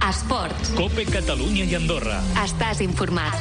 Esports. COPE Catalunya i Andorra. Estàs informat.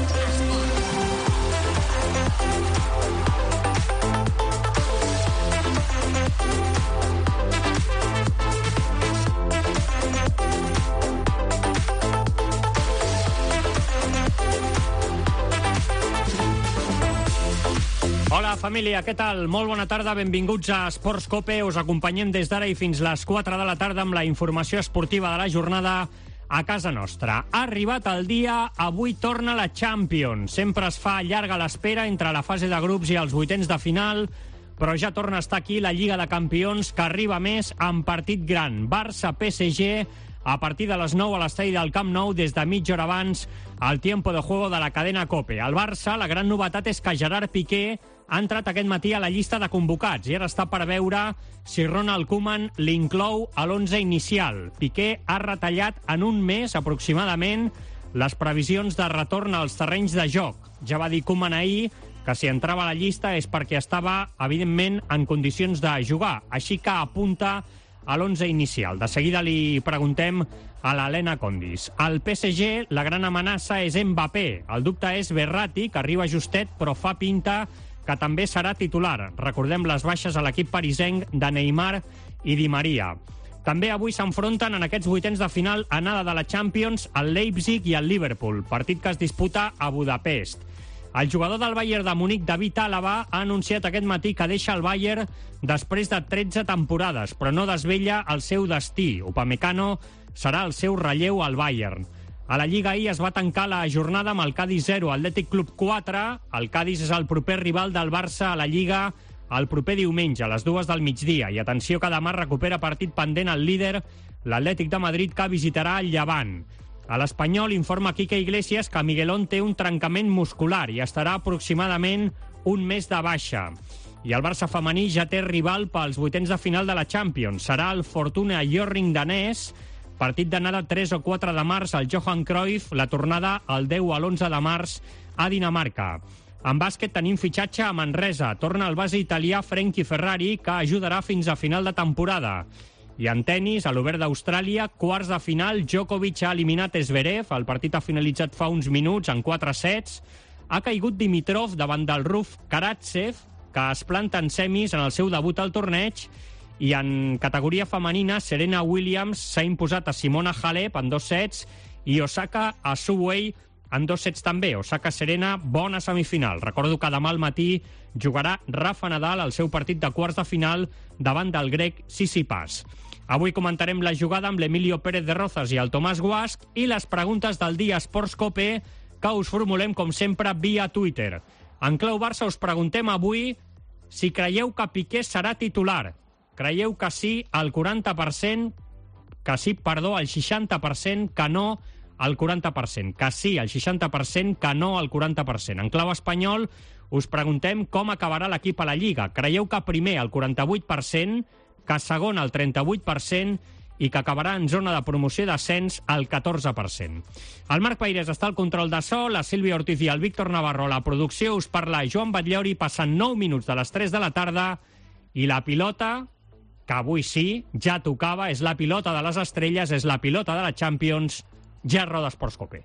Hola, família, què tal? Molt bona tarda, benvinguts a Esports COPE. Us acompanyem des d'ara i fins les 4 de la tarda amb la informació esportiva de la jornada a casa nostra. Ha arribat el dia, avui torna la Champions. Sempre es fa llarga l'espera entre la fase de grups i els vuitens de final, però ja torna a estar aquí la Lliga de Campions, que arriba més amb partit gran. Barça-PSG, a partir de les 9 a l'estadi del Camp Nou, des de mitja hora abans, al tiempo de juego de la cadena COPE. Al Barça, la gran novetat és que Gerard Piqué ha entrat aquest matí a la llista de convocats i ara està per veure si Ronald Koeman l'inclou a l'11 inicial. Piqué ha retallat en un mes, aproximadament, les previsions de retorn als terrenys de joc. Ja va dir Koeman ahir que si entrava a la llista és perquè estava, evidentment, en condicions de jugar. Així que apunta a l'11 inicial. De seguida li preguntem a l'Helena Condis. Al PSG, la gran amenaça és Mbappé. El dubte és Verratti, que arriba justet, però fa pinta que també serà titular. Recordem les baixes a l'equip parisenc de Neymar i Di Maria. També avui s'enfronten en aquests vuitens de final anada de la Champions el Leipzig i el Liverpool, partit que es disputa a Budapest. El jugador del Bayern de Múnich, David Alaba, ha anunciat aquest matí que deixa el Bayern després de 13 temporades, però no desvella el seu destí. Upamecano serà el seu relleu al Bayern. A la Lliga ahir es va tancar la jornada amb el Cádiz 0, Atlètic Club 4. El Cádiz és el proper rival del Barça a la Lliga el proper diumenge, a les 2 del migdia. I atenció que demà recupera partit pendent el líder, l'Atlètic de Madrid, que visitarà el Llevant. A l'Espanyol informa Quique Iglesias que Miguelón té un trencament muscular i estarà aproximadament un mes de baixa. I el Barça femení ja té rival pels vuitens de final de la Champions. Serà el Fortuna Hjørring danès, partit d'anada 3 o 4 de març al Johan Cruyff, la tornada el 10 a l'11 de març a Dinamarca. En bàsquet tenim fitxatge a Manresa. Torna el base italià Frankie Ferrari, que ajudarà fins a final de temporada. I en tenis, a l'Obert d'Austràlia, quarts de final, Djokovic ha eliminat Zverev. El partit ha finalitzat fa uns minuts en 4 sets. Ha caigut Dimitrov davant del Ruf Karatsev, que es planta en semis en el seu debut al torneig. I en categoria femenina, Serena Williams s'ha imposat a Simona Halep en 2 sets i Osaka a Su Wei en 2 sets també. Osaka-Serena, bona semifinal. Recordo que demà al matí jugarà Rafa Nadal al seu partit de quarts de final davant del grec Tsitsipas. Avui comentarem la jugada amb l'Emilio Pérez de Rozas i el Tomàs Guasch i les preguntes del dia Esports COPE que us formulem, com sempre, via Twitter. En clau Barça us preguntem avui si creieu que Piqué serà titular. Creieu que sí al 40%, que sí, perdó, al 60%, que no al 40%. Que sí al 60%, que no al 40%. En clau espanyol us preguntem com acabarà l'equip a la Lliga. Creieu que primer al 48%, que segon al 38% i que acabarà en zona de promoció i descens al 14%. El Marc Paires està al control de so, la Sílvia Ortiz i el Víctor Navarro a la producció. Us parla Joan Batllori, passant 9 minuts de les 3 de la tarda i la pilota, que avui sí, ja tocava, és la pilota de les estrelles, és la pilota de la Champions, ja roda Esports COPE.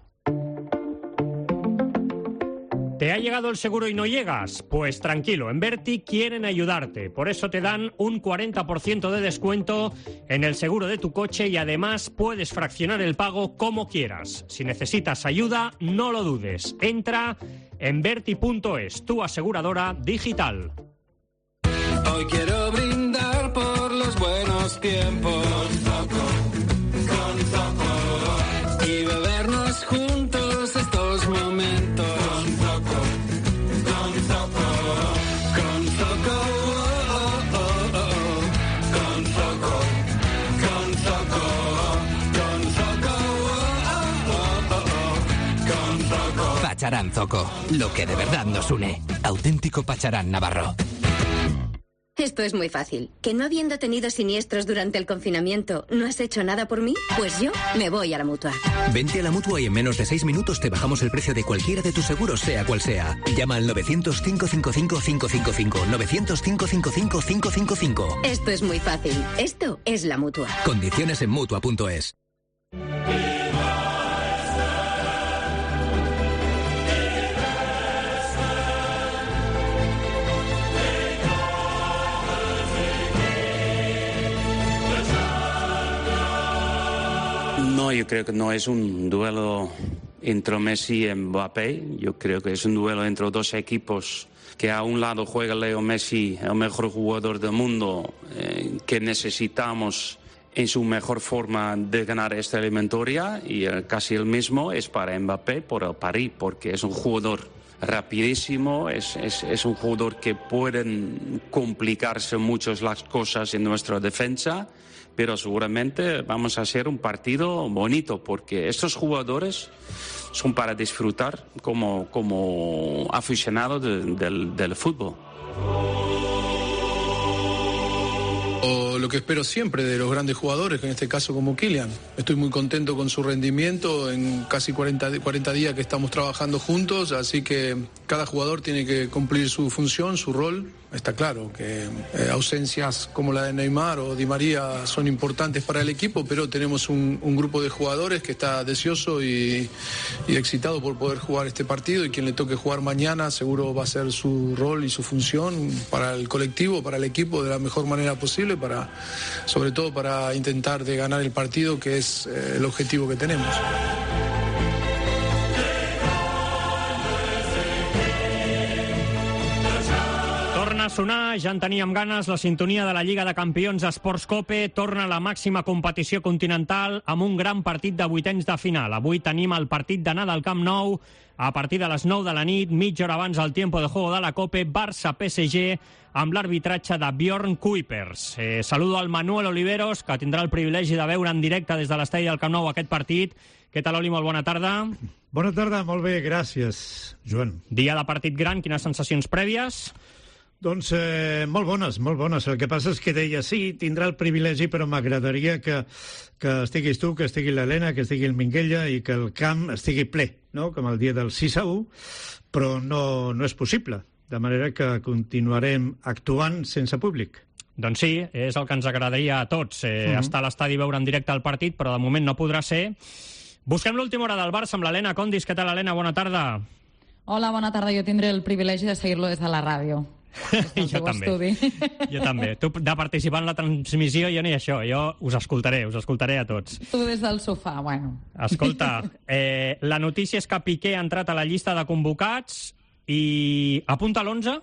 ¿Te ha llegado el seguro y no llegas? Pues tranquilo, en Verti quieren ayudarte. Por eso te dan un 40% de descuento en el seguro de tu coche y además puedes fraccionar el pago como quieras. Si necesitas ayuda, no lo dudes. Entra en Verti.es, tu aseguradora digital. Hoy quiero brindar por los buenos tiempos con Zoco y bebernos juntos estos momentos con Zoco, con Zoco, con Zoco, con Zoco, con Zoco. Pacharán Zoco, lo que de verdad nos une. Auténtico Pacharán Navarro. Esto es muy fácil. ¿Que no habiendo tenido siniestros durante el confinamiento, no has hecho nada por mí? Pues yo me voy a la Mutua. Vente a la Mutua y en menos de 6 minutos te bajamos el precio de cualquiera de tus seguros, sea cual sea. Llama al 900-555-555. 900-555-555. Esto es muy fácil. Esto es la Mutua. Condiciones en Mutua.es. No, yo creo que no es un duelo entre Messi y Mbappé. Yo creo que es un duelo entre dos equipos que a un lado juega Leo Messi, el mejor jugador del mundo, que necesitamos en su mejor forma de ganar esta eliminatoria, y casi el mismo es para Mbappé por el París, porque es un jugador rapidísimo, es un jugador que pueden complicarse mucho las cosas en nuestra defensa, pero seguramente vamos a hacer un partido bonito, porque estos jugadores son para disfrutar como aficionados del fútbol. Lo que espero siempre de los grandes jugadores, que en este caso como Kylian. Estoy muy contento con su rendimiento en casi 40 días que estamos trabajando juntos, así que cada jugador tiene que cumplir su función, su rol. Está claro que ausencias como la de Neymar o Di María son importantes para el equipo, pero tenemos un grupo de jugadores que está deseoso y excitado por poder jugar este partido, y quien le toque jugar mañana seguro va a hacer su rol y su función para el colectivo, para el equipo, de la mejor manera posible, sobre todo para intentar de ganar el partido, que es el objetivo que tenemos. Torna a sonar, ja en teníem ganes, la sintonia de la Lliga de Campions Esports Cope. Torna a la màxima competició continental amb un gran partit de vuitens de final. Avui tenim el partit d'anar del Camp Nou a partir de les 9 de la nit, mitja hora abans del tiempo de juego de la Cope, Barça-PSG, amb l'arbitratge de Bjorn Kuipers. Saludo al Manuel Oliveros, que tindrà el privilegi de veure en directe des de l'estadi del Camp Nou aquest partit. Què tal, Oli? Molt bona tarda. Bona tarda, molt bé, gràcies, Joan. Dia de partit gran, quines sensacions prèvies? Doncs molt bones, molt bones. El que passa és que deia, sí, tindrà el privilegi, però m'agradaria que estiguis tu, que estigui l'Helena, que estigui el Minguella i que el camp estigui ple, no? Com el dia del 6-1, però no és possible. De manera que continuarem actuant sense públic. Doncs sí, és el que ens agradaria a tots, estar a l'estadi i veure en directe el partit, però de moment no podrà ser. Busquem l'última hora del Barça amb l'Helena Condis. Què tal, Helena? Bona tarda. Hola, bona tarda. Jo tindré el privilegi de seguir-lo des de la ràdio. Jo també. Tu de participar en la transmissió, jo ni això. Jo us escoltaré a tots. Tu des del sofà, bueno. Escolta, la notícia és que Piqué ha entrat a la llista de convocats i apunta l'11?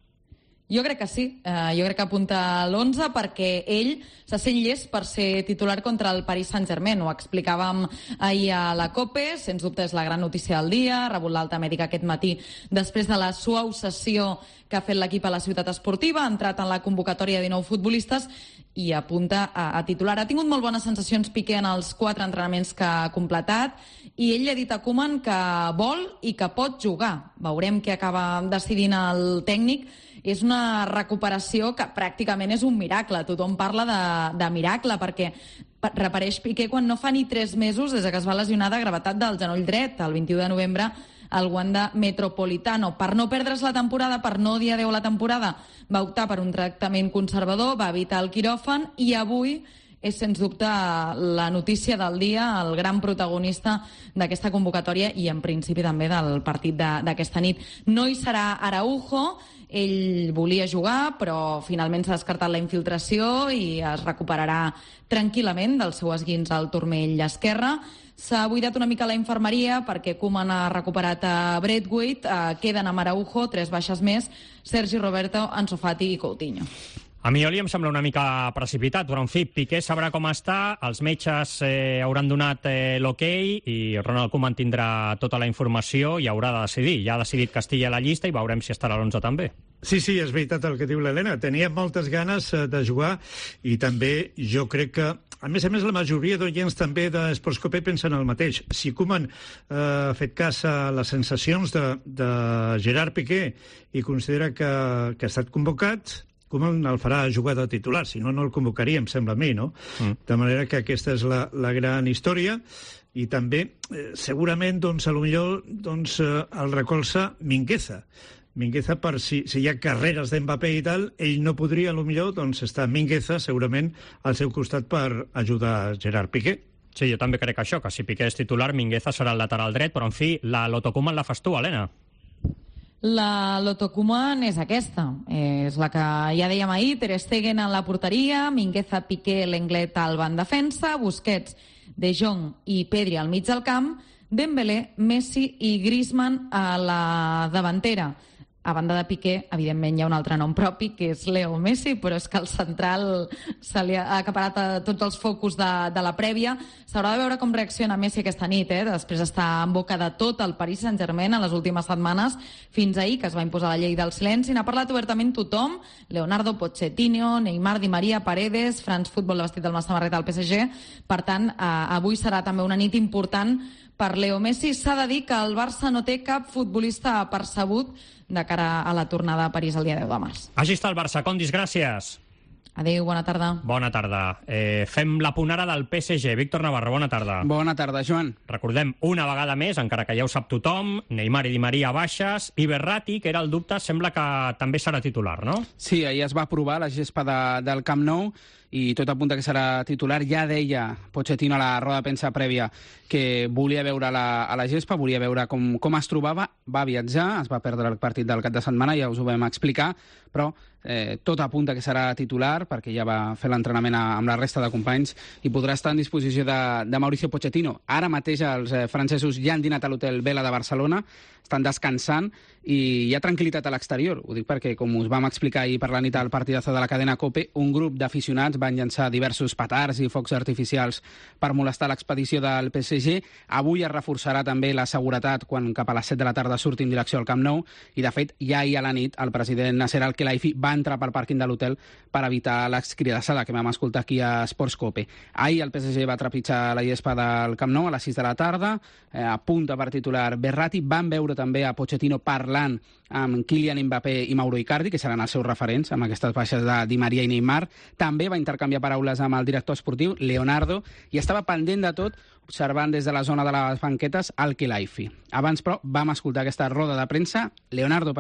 Jo crec que sí. Jo crec que apunta l'11 perquè ell se sent llest per ser titular contra el Paris Saint-Germain. Ho explicàvem ahir a la COPE, sens dubte és la gran notícia del dia, ha rebut l'alta mèdica aquest matí després de la suau sessió que ha fet l'equip a la ciutat esportiva, ha entrat en la convocatòria de 19 futbolistes i apunta a titular. Ha tingut molt bones sensacions Piqué en els 4 entrenaments que ha completat i ell li ha dit a Koeman que vol i que pot jugar. Veurem què acaba decidint el tècnic. És una recuperació que pràcticament és un miracle. Tothom parla de miracle perquè reapareix Piqué quan no fa ni 3 mesos des que es va lesionar de gravetat del genoll dret, el 21 de novembre, al Wanda Metropolitano. Per no perdre's la temporada, per no dir adeu a la temporada, va optar per un tractament conservador, va evitar el quiròfan i avui és, sens dubte, la notícia del dia, el gran protagonista d'aquesta convocatòria i, en principi, també del partit d'aquesta nit. No hi serà Araujo. Ell volia jugar, però finalment s'ha descartat la infiltració i es recuperarà tranquil·lament del seu esguins al turmell esquerre. S'ha buidat una mica la infermeria perquè Koeman ha recuperat a Braithwaite. Queden amb Araujo 3 baixes més, Sergi Roberto, Ansu Fati i Coutinho. A mi, Oli, em sembla una mica precipitat, però en fi, Piqué sabrà com està, els metges hauran donat l'ok i Ronald Koeman tindrà tota la informació i haurà de decidir. Ja ha decidit que estigui a la llista i veurem si estarà a l'11 també. Sí, és veritat el que diu l'Helena. Tenia moltes ganes de jugar i també jo crec que, a més, la majoria d'oients també d'Esports Cope pensen el mateix. Si Koeman ha fet cas a les sensacions de Gerard Piqué i considera que ha estat convocat, Koeman el farà jugar de titular, si no, no el convocaria, em sembla a mi, no? De manera que aquesta és la gran història i també, segurament, doncs, potser el recolza Mingueza. Mingueza, per si hi ha carreres d'Mbappé i tal, ell no podria, potser, doncs, estar Mingueza, segurament, al seu costat per ajudar Gerard Piqué. Sí, jo també crec això, que si Piqué és titular, Mingueza serà el lateral dret, però, en fi, la Loto Koeman la fas tu, Helena. La Loto Koeman és aquesta. És la que ja dèiem ahir, Ter Stegen en la porteria, Mingueza, Piqué, Lenglet al banc defensa, Busquets De Jong i Pedri al mig del camp, Dembélé, Messi i Griezmann a la davantera. A banda de Piqué, evidentment hi ha un altre nom propi, que és Leo Messi, però és que el central se li ha acaparat a tots els focus de la prèvia. S'haurà de veure com reacciona Messi aquesta nit, després d'estar en boca de tot el Paris Saint-Germain en les últimes setmanes, fins ahir, que es va imposar la llei del silenci. N'ha parlat obertament tothom, Leonardo, Pochettino, Neymar, Di Maria, Paredes, France Football, vestit del samarreta del PSG. Per tant, avui serà també una nit important per Leo Messi. S'ha de dir que el Barça no té cap futbolista percebut de cara a la tornada a París el dia 10 de març. Així està el Barça. Condis, gràcies. Adéu, bona tarda. Bona tarda. Fem la ponara del PSG. Víctor Navarro, bona tarda. Bona tarda, Joan. Recordem una vegada més, encara que ja ho sap tothom, Neymar i Di Maria baixes, i Verratti, que era el dubte, sembla que també serà titular, no? Sí, ahir es va aprovar la gespa del Camp Nou i tot apunta que serà titular. Ja deia Pochettino a la roda de premsa prèvia que volia veure a la gespa, volia veure com es trobava, va viatjar, es va perdre el partit del cap de setmana, ja us ho vam explicar, però tot apunta que serà titular perquè ja va fer l'entrenament amb la resta de companys i podrà estar en disposició de Mauricio Pochettino. Ara mateix els francesos ja han dinat a l'hotel Vela de Barcelona, estan descansant i hi ha tranquil·litat a l'exterior. Ho dic perquè, com us vam explicar ahir per la nit al partidazo de la cadena COPE, un grup d'aficionats van llançar diversos petards i focs artificials per molestar l'expedició del PSG. Avui es reforçarà també la seguretat quan cap a les 7 de la tarda surti en direcció al Camp Nou i, de fet, ja ahir a la nit el president Nasser Al-Khelaifi va entrar pel pàrquing de l'hotel per evitar l'excridassada que vam escoltar aquí a Sports Cope. Ahir el PSG va trepitjar la gespa del Camp Nou a les 6 de la tarda, apunta per titular Verratti. Van veure també a Pochettino parlant amb Kylian Mbappé i Mauro Icardi, que seran els seus referents amb aquestes baixes de Di Maria i Neymar. També va intercanviar paraules amb el director esportiu, Leonardo, i estava pendent de tot, observant des de la zona de les banquetes Al-Khelaifi. Abans, però, vam escoltar aquesta roda de premsa, Leandro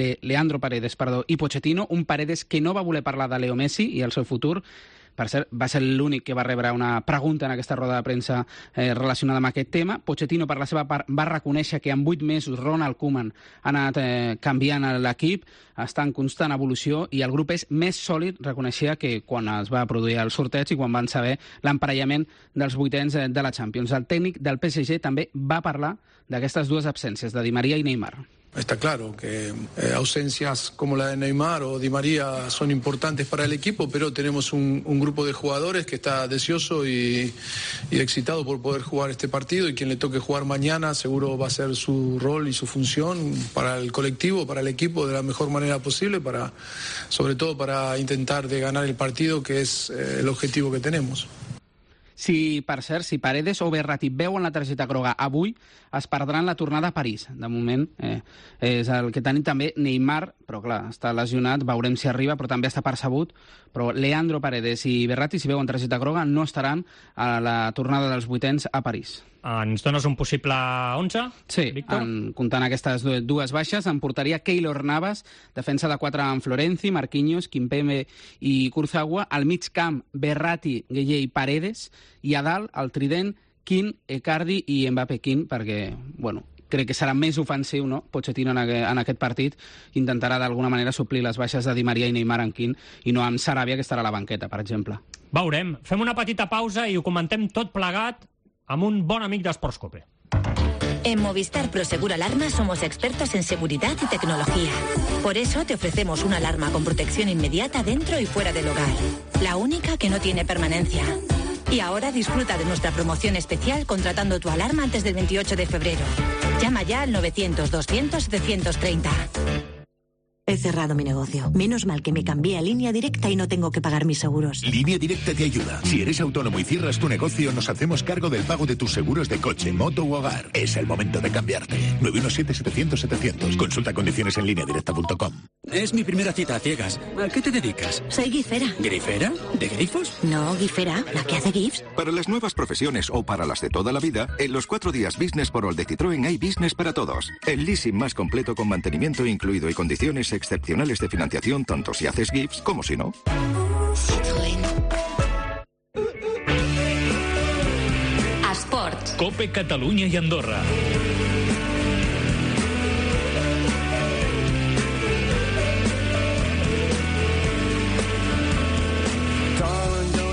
Paredes i Pochettino, un Paredes que no va voler parlar de Leo Messi i el seu futur. Per cert, va ser l'únic que va rebre una pregunta en aquesta roda de premsa relacionada amb aquest tema. Pochettino, per la seva part, va reconèixer que en 8 mesos Ronald Koeman ha anat canviant l'equip, està en constant evolució i el grup és més sòlid, reconeixia, que quan es va produir el sorteig i quan van saber l'emparellament dels vuitens de la Champions. El tècnic del PSG també va parlar d'aquestes dues absències, de Di Maria i Neymar. Está claro que ausencias como la de Neymar o Di María son importantes para el equipo, pero tenemos un grupo de jugadores que está deseoso y excitado por poder jugar este partido, y quien le toque jugar mañana seguro va a ser su rol y su función para el colectivo, para el equipo, de la mejor manera posible, sobre todo para intentar de ganar el partido, que es el objetivo que tenemos. Si, per cert, si Paredes o Verratti veuen la targeta groga avui, es perdran la tornada a París. De moment és el que tenim també Neymar, però clar, està lesionat, veurem si arriba, però també està percebut. Però Leandro Paredes i Verratti, si veuen targeta groga, no estaran a la tornada dels vuitens a París. Ens dones un possible 11? Sí, comptant aquestes dues baixes, en portaria Keylor Navas, defensa de 4 amb Florenzi, Marquinhos, Kimpembe i Kurzawa, al mig camp Verratti, Gueye i Paredes, i a dalt el trident Kean, Icardi i Mbappé. Kean, perquè, bueno, crec que serà més ofensiu, no? Pochettino en aquest partit intentarà d'alguna manera suplir les baixes de Di Maria i Neymar en Kean, i no amb Sarabia, que estarà a la banqueta, per exemple. Veurem. Fem una petita pausa i ho comentem tot plegat amb un bon amic d'Esports Cope. En Movistar Prosegur Alarma somos expertos en seguridad y tecnología. Por eso te ofrecemos una alarma con protección inmediata dentro y fuera del hogar. La única que no tiene permanencia. Y ahora disfruta de nuestra promoción especial contratando tu alarma antes del 28 de febrero. Llama ya al 900-200-730. He cerrado mi negocio. Menos mal que me cambié a Línea Directa y no tengo que pagar mis seguros. Línea Directa te ayuda. Si eres autónomo y cierras tu negocio, nos hacemos cargo del pago de tus seguros de coche, moto u hogar. Es el momento de cambiarte. 917-700-700. Consulta condiciones en lineadirecta.com. Es mi primera cita a ciegas. ¿A qué te dedicas? Soy gifera. ¿Grifera? ¿De grifos? No, gifera, la que hace gifs. Para las nuevas profesiones o para las de toda la vida, en los 4 días Business por All de Citroën hay Business para todos. El leasing más completo con mantenimiento incluido y condiciones excepcionales de financiación, tanto si haces GIFs como si no. Citroën. Esports. Cope Catalunya i Andorra.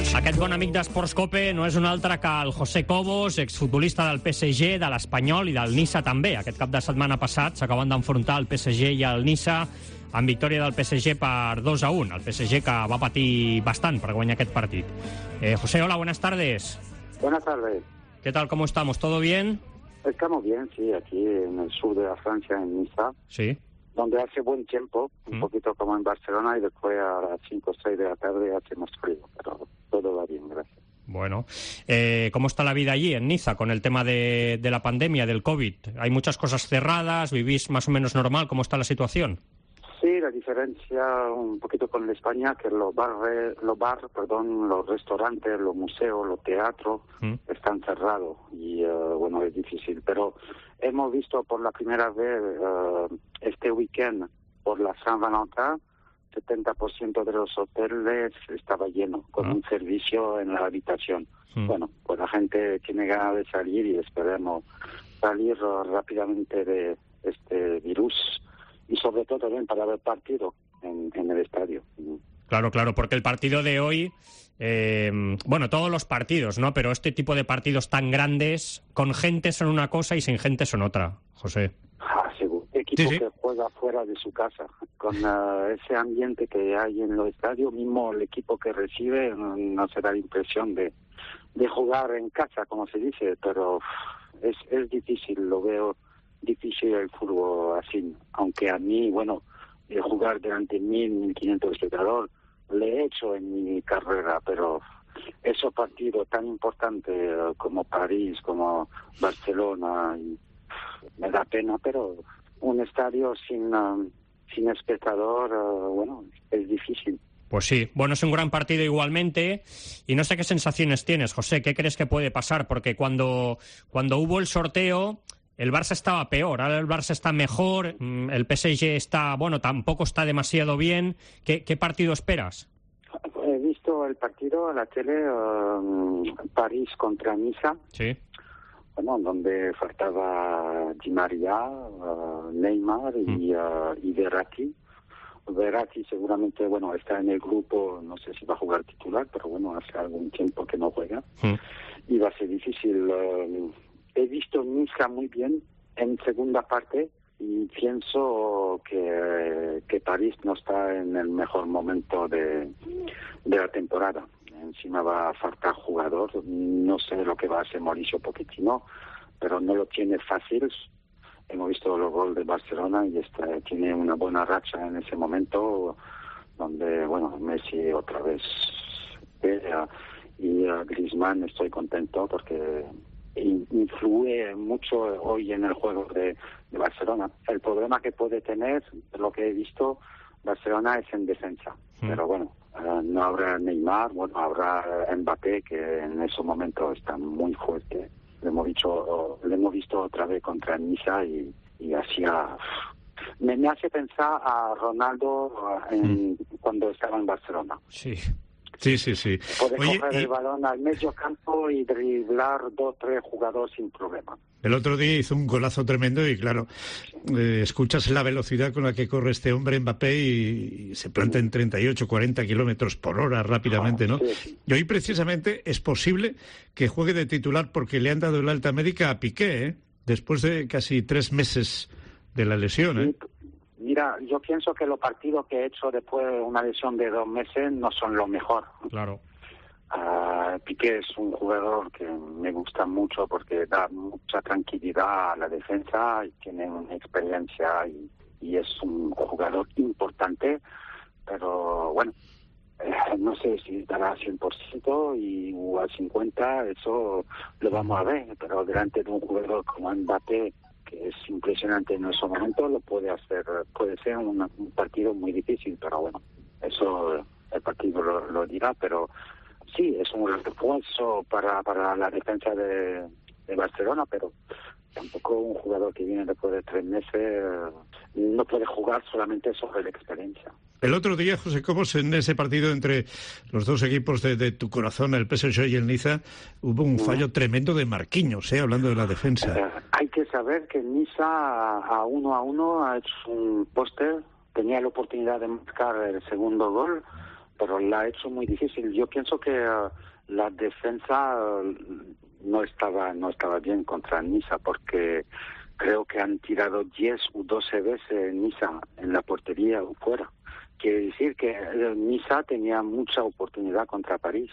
Aquest bon amic d'Esports Cope no és un altre que el José Cobos, exfutbolista del PSG, de l'Espanyol i del Niça també. Aquest cap de setmana passat s'acaben d'enfrontar el PSG i el Niça amb victòria del PSG per 2-1. El PSG que va patir bastant per guanyar aquest partit. José, hola, buenas tardes. Buenas tardes. ¿Qué tal, cómo estamos? ¿Todo bien? Estamos bien, sí, aquí en el sur de la Francia, en Niza. Sí. Donde hace buen tiempo, un poquito como en Barcelona, y después a las 5 o 6 de la tarde hace más frío, pero todo va bien, gracias. Bueno, ¿cómo está la vida allí, en Niza, con el tema de la pandemia, del COVID? ¿Hay muchas cosas cerradas? ¿Vivís más o menos normal? ¿Cómo está la situación? Sí, la diferencia un poquito con España, que los restaurantes, los museos, los teatros están cerrados y bueno, es difícil. Pero hemos visto por la primera vez este weekend, por la San Valentín, 70% de los hoteles estaba lleno, con un servicio en la habitación. Bueno, pues la gente tiene ganas de salir y esperemos salir rápidamente de este virus. Y sobre todo también para ver partido en el estadio. Claro, porque el partido de hoy, bueno, todos los partidos, ¿no? Pero este tipo de partidos tan grandes, con gente son una cosa y sin gente son otra, José. Seguro. Equipo que juega fuera de su casa, con ese ambiente que hay en los estadios, mismo el equipo que recibe no se da la impresión de jugar en casa, como se dice, pero es difícil, lo veo difícil el fútbol así, aunque a mí, bueno, jugar delante de 1.500 espectadores le he hecho en mi carrera, pero esos partidos tan importantes como París, como Barcelona, me da pena, pero un estadio sin espectador, bueno, es difícil. Pues sí, bueno, es un gran partido igualmente y no sé qué sensaciones tienes, José, ¿qué crees que puede pasar? Porque cuando hubo el sorteo, el Barça estaba peor, ahora el Barça está mejor, el PSG está, bueno, tampoco está demasiado bien. ¿Qué partido esperas? He visto el partido en la tele, París contra Niza. Sí. Bueno, donde faltaba Di María, Neymar y Verratti. Verratti seguramente, bueno, está en el grupo, no sé si va a jugar titular, pero bueno, hace algún tiempo que no juega. Y va a ser difícil. He visto Niza muy bien en segunda parte y pienso que París no está en el mejor momento de la temporada. Encima va a faltar jugador. No sé lo que va a hacer Mauricio Pochettino, pero no lo tiene fácil. Hemos visto los goles de Barcelona y tiene una buena racha en ese momento, donde, bueno, Messi otra vez y Griezmann estoy contento porque influye mucho hoy en el juego de Barcelona. El problema que puede tener, lo que he visto, Barcelona es en defensa. Pero bueno, no habrá Neymar, bueno, habrá Mbappé, que en ese momento está muy fuerte. Le hemos visto otra vez contra Niza y hacía... Me hace pensar a Ronaldo cuando estaba en Barcelona. Sí. Puede coger el balón al medio campo y driblar 2 o 3 jugadores sin problema. El otro día hizo un golazo tremendo y claro, escuchas la velocidad con la que corre este hombre Mbappé y se planta en 38, 40 kilómetros por hora rápidamente, ¿no? Sí. Y hoy precisamente es posible que juegue de titular porque le han dado el alta médica a Piqué, después de casi 3 meses de la lesión, ¿eh? Mira, yo pienso que los partidos que he hecho después de una lesión de 2 meses no son lo mejor. Claro. Piqué es un jugador que me gusta mucho porque da mucha tranquilidad a la defensa y tiene una experiencia y es un jugador importante, pero bueno, no sé si dará 100% o al 50%, eso lo vamos a ver, pero delante de un jugador como Mbappé, que es impresionante en ese momento, lo puede hacer. Puede ser un partido muy difícil, pero bueno, eso el partido lo dirá, pero sí, es un refuerzo para la defensa de Barcelona, pero tampoco un jugador que viene después de 3 meses no puede jugar solamente sobre la experiencia. El otro día, José Cobos, en ese partido entre los dos equipos de tu corazón, el PSG y el Niza, hubo un fallo tremendo de Marquinhos, hablando de la defensa. Hay que saber que Niza a 1-1 ha hecho un póster, tenía la oportunidad de marcar el segundo gol, pero la ha hecho muy difícil. Yo pienso que la defensa no estaba bien contra Niza, porque creo que han tirado 10 o 12 veces Niza en la portería o fuera. Quiere decir que Niza tenía mucha oportunidad contra París.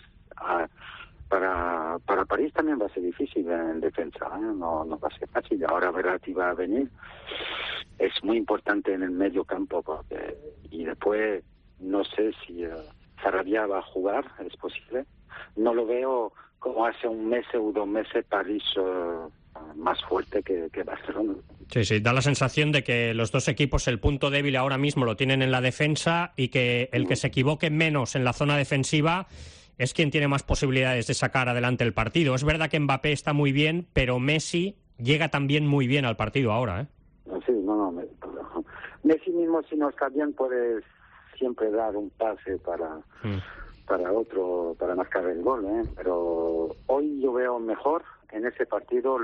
Para París también va a ser difícil en defensa, no va a ser fácil. Ahora Verratti va a venir. Es muy importante en el medio campo, y después no sé si Sarabia va a jugar, es posible. No lo veo como hace un mes o 2 meses París más fuerte que Barcelona. Sí, da la sensación de que los dos equipos el punto débil ahora mismo lo tienen en la defensa y que el que se equivoque menos en la zona defensiva es quien tiene más posibilidades de sacar adelante el partido. Es verdad que Mbappé está muy bien, pero Messi llega también muy bien al partido ahora, ¿eh? Sí, Messi mismo, si no está bien, puede siempre dar un pase para otro, para marcar el gol, ¿eh? Pero hoy yo veo mejor en ese partido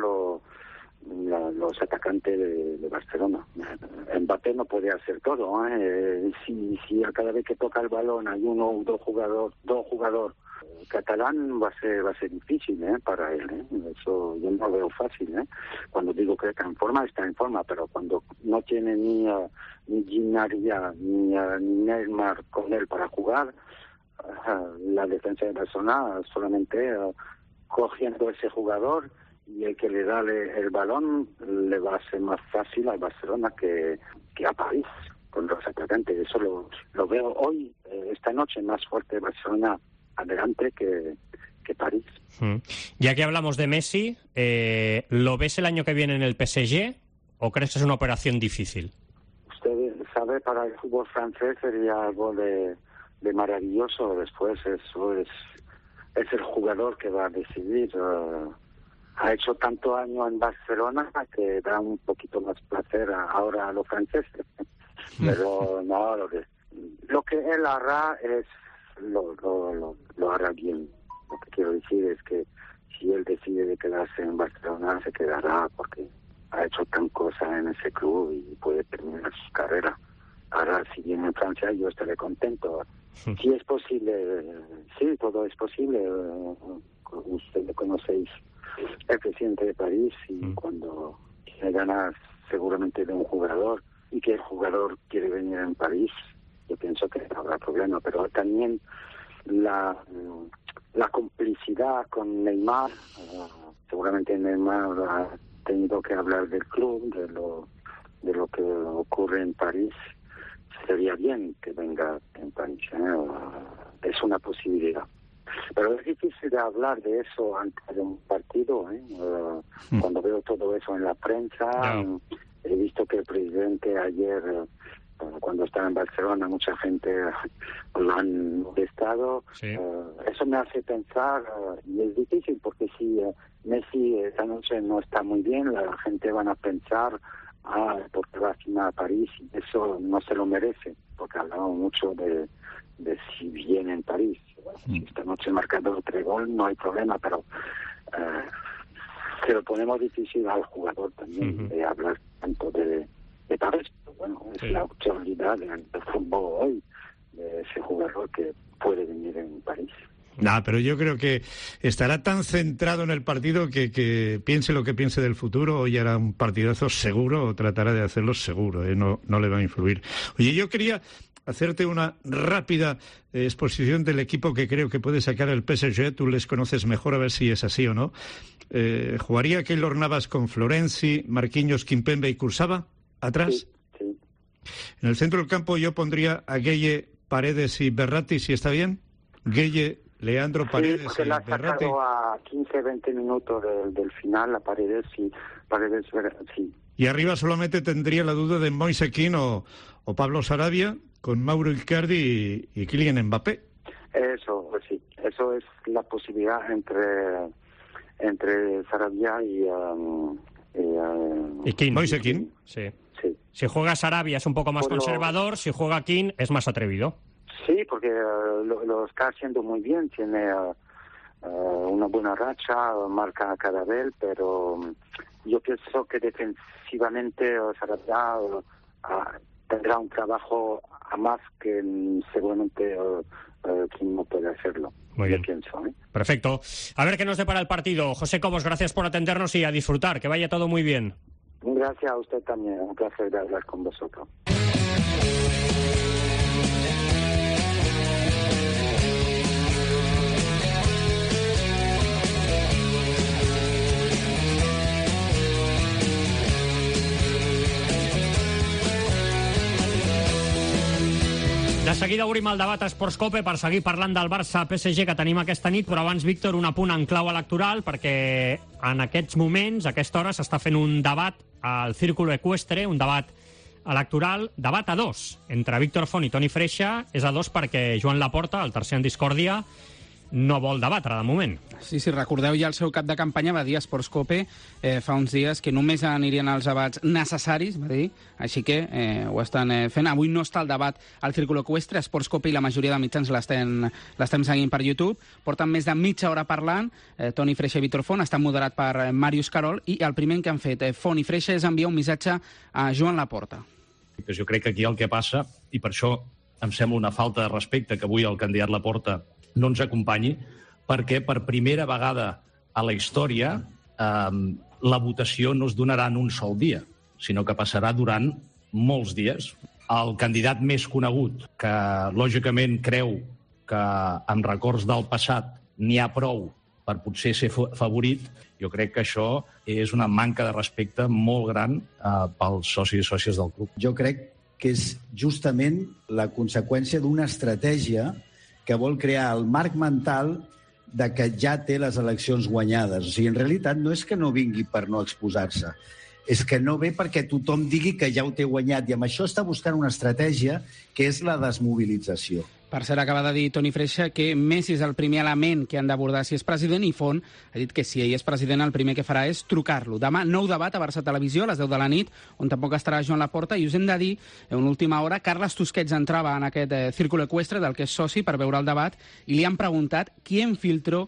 los atacantes de Barcelona. Mbappé no puede hacer todo, ¿eh? Si cada vez que toca el balón hay uno o dos jugadores catalán, va a ser difícil, para él, Eso yo no lo veo fácil, Cuando digo que está en forma, pero cuando no tiene ni Di María ni Neymar con él para jugar, la defensa de Barcelona solamente cogiendo ese jugador, y el que le da el balón le va a ser más fácil a Barcelona que a París con los atacantes. Eso lo veo hoy, esta noche, más fuerte Barcelona adelante que París. Ya que hablamos de Messi, ¿lo ves el año que viene en el PSG o crees que es una operación difícil? Usted sabe, para el fútbol francés sería algo de maravilloso. Después eso es el jugador que va a decidir. Ha hecho tanto año en Barcelona que da un poquito más placer ahora a los franceses. Pero no, lo que él hará es lo hará bien. Lo que quiero decir es que si él decide de quedarse en Barcelona, se quedará, porque ha hecho tan cosa en ese club y puede terminar su carrera. Ahora, si viene en Francia, yo estaré contento. Si es posible, sí, todo es posible. Usted lo conocéis, el presidente de París, y cuando tiene ganas seguramente de un jugador y que el jugador quiere venir en París, yo pienso que no habrá problema. Pero también la complicidad con Neymar, seguramente Neymar ha tenido que hablar del club, de lo que ocurre en París. Sería bien que venga en París, es una posibilidad. Pero es difícil de hablar de eso antes de un partido, Cuando veo todo eso en la prensa, he visto que el presidente ayer, cuando estaba en Barcelona, mucha gente lo han molestado. Sí. Eso me hace pensar, y es difícil, porque si Messi esta noche no está muy bien, la gente van a pensar, porque va a firmar a París, y eso no se lo merece, porque hablamos mucho de si viene en París. Si esta noche marcando 3 goles, no hay problema, pero se lo ponemos difícil al jugador también, de hablar tanto de París. Bueno, es la actualidad del fútbol hoy, de ese jugador que puede venir en París. Pero yo creo que estará tan centrado en el partido que piense lo que piense del futuro. Hoy hará un partidazo seguro, o tratará de hacerlo seguro, no le va a influir. Oye, yo quería hacerte una rápida exposición del equipo que creo que puede sacar el PSG. Tú les conoces mejor, a ver si es así o no. ¿Jugaría Keylor Navas con Florenzi, Marquinhos, Kimpembe y Kurzawa atrás? Sí. En el centro del campo yo pondría a Gueye, Paredes y Verratti, si está bien. Gueye, Leandro, Paredes porque y la ha Verratti. sacado a 15-20 minutos del final, a Paredes y sí. Y arriba solamente tendría la duda de Moise Kean o Pablo Sarabia, con Mauro Icardi y Kylian Mbappé. Eso, pues sí. Eso es la posibilidad entre Sarabia y Kean. Moise Kean. Sí. Si juega Sarabia es un poco más conservador, si juega Kean es más atrevido. Sí, porque lo está haciendo muy bien, tiene una buena racha, marca cada vez, pero yo pienso que defensivamente Sarabia tendrá un trabajo a más que seguramente ¿quién no puede hacerlo? Muy bien. Yo pienso, ¿eh? Perfecto. A ver qué nos depara el partido. José Cobos, gracias por atendernos y a disfrutar. Que vaya todo muy bien. Gracias a usted también. Un placer de hablar con vosotros. De seguida obrim el debat a Esports Cope per seguir parlant del Barça-PSG que tenim aquesta nit, però abans, Víctor, un apunt en clau electoral, perquè en aquests moments, a aquesta hora, s'està fent un debat al Círculo Ecuestre, un debat electoral, debat a dos, entre Víctor Font i Toni Freixa. És a dos perquè Joan Laporta, el tercer en discòrdia, no vol debatre de moment. Sí, recordeu ja el seu cap de campanya va dir a Esports Cope fa uns dies que només anirien als debats necessaris, va dir, així que ho estan fent. Avui no està el debat al Círculo Ecuestre, Esports Cope i la majoria de mitjans l'estem seguint per YouTube. Porten més de mitja hora parlant, Toni Freixa i Víctor Font, està moderat per Màrius Carol, i el primer que han fet Font i Freixa és enviar un missatge a Joan Laporta. Jo crec que aquí el que passa, i per això em sembla una falta de respecte que avui el candidat Laporta no ens acompanyi, perquè per primera vegada a la història la votació no es donarà en un sol dia, sinó que passarà durant molts dies. El candidat més conegut, que lògicament creu que amb records del passat n'hi ha prou per potser ser favorit, jo crec que això és una manca de respecte molt gran pels socis i sòcies del club. Jo crec que és justament la conseqüència d'una estratègia que vol crear el marc mental de que ja té les eleccions guanyades. O sigui, en realitat no és que no vingui per no exposar-se, és que no ve perquè tothom digui que ja ho té guanyat, i amb això està buscant una estratègia que és la desmobilització. Per cert, acaba de dir Toni Freixa que Messi és el primer element que han d'abordar si és president, i Font ha dit que si ell és president el primer que farà és trucar-lo. Demà, nou debat a Barça Televisió a les 10 de la nit, on tampoc estarà Joan Laporta, i us hem de dir, en última hora, Carles Tusquets entrava en aquest Círculo Ecuestre del que és soci per veure el debat, i li han preguntat qui filtró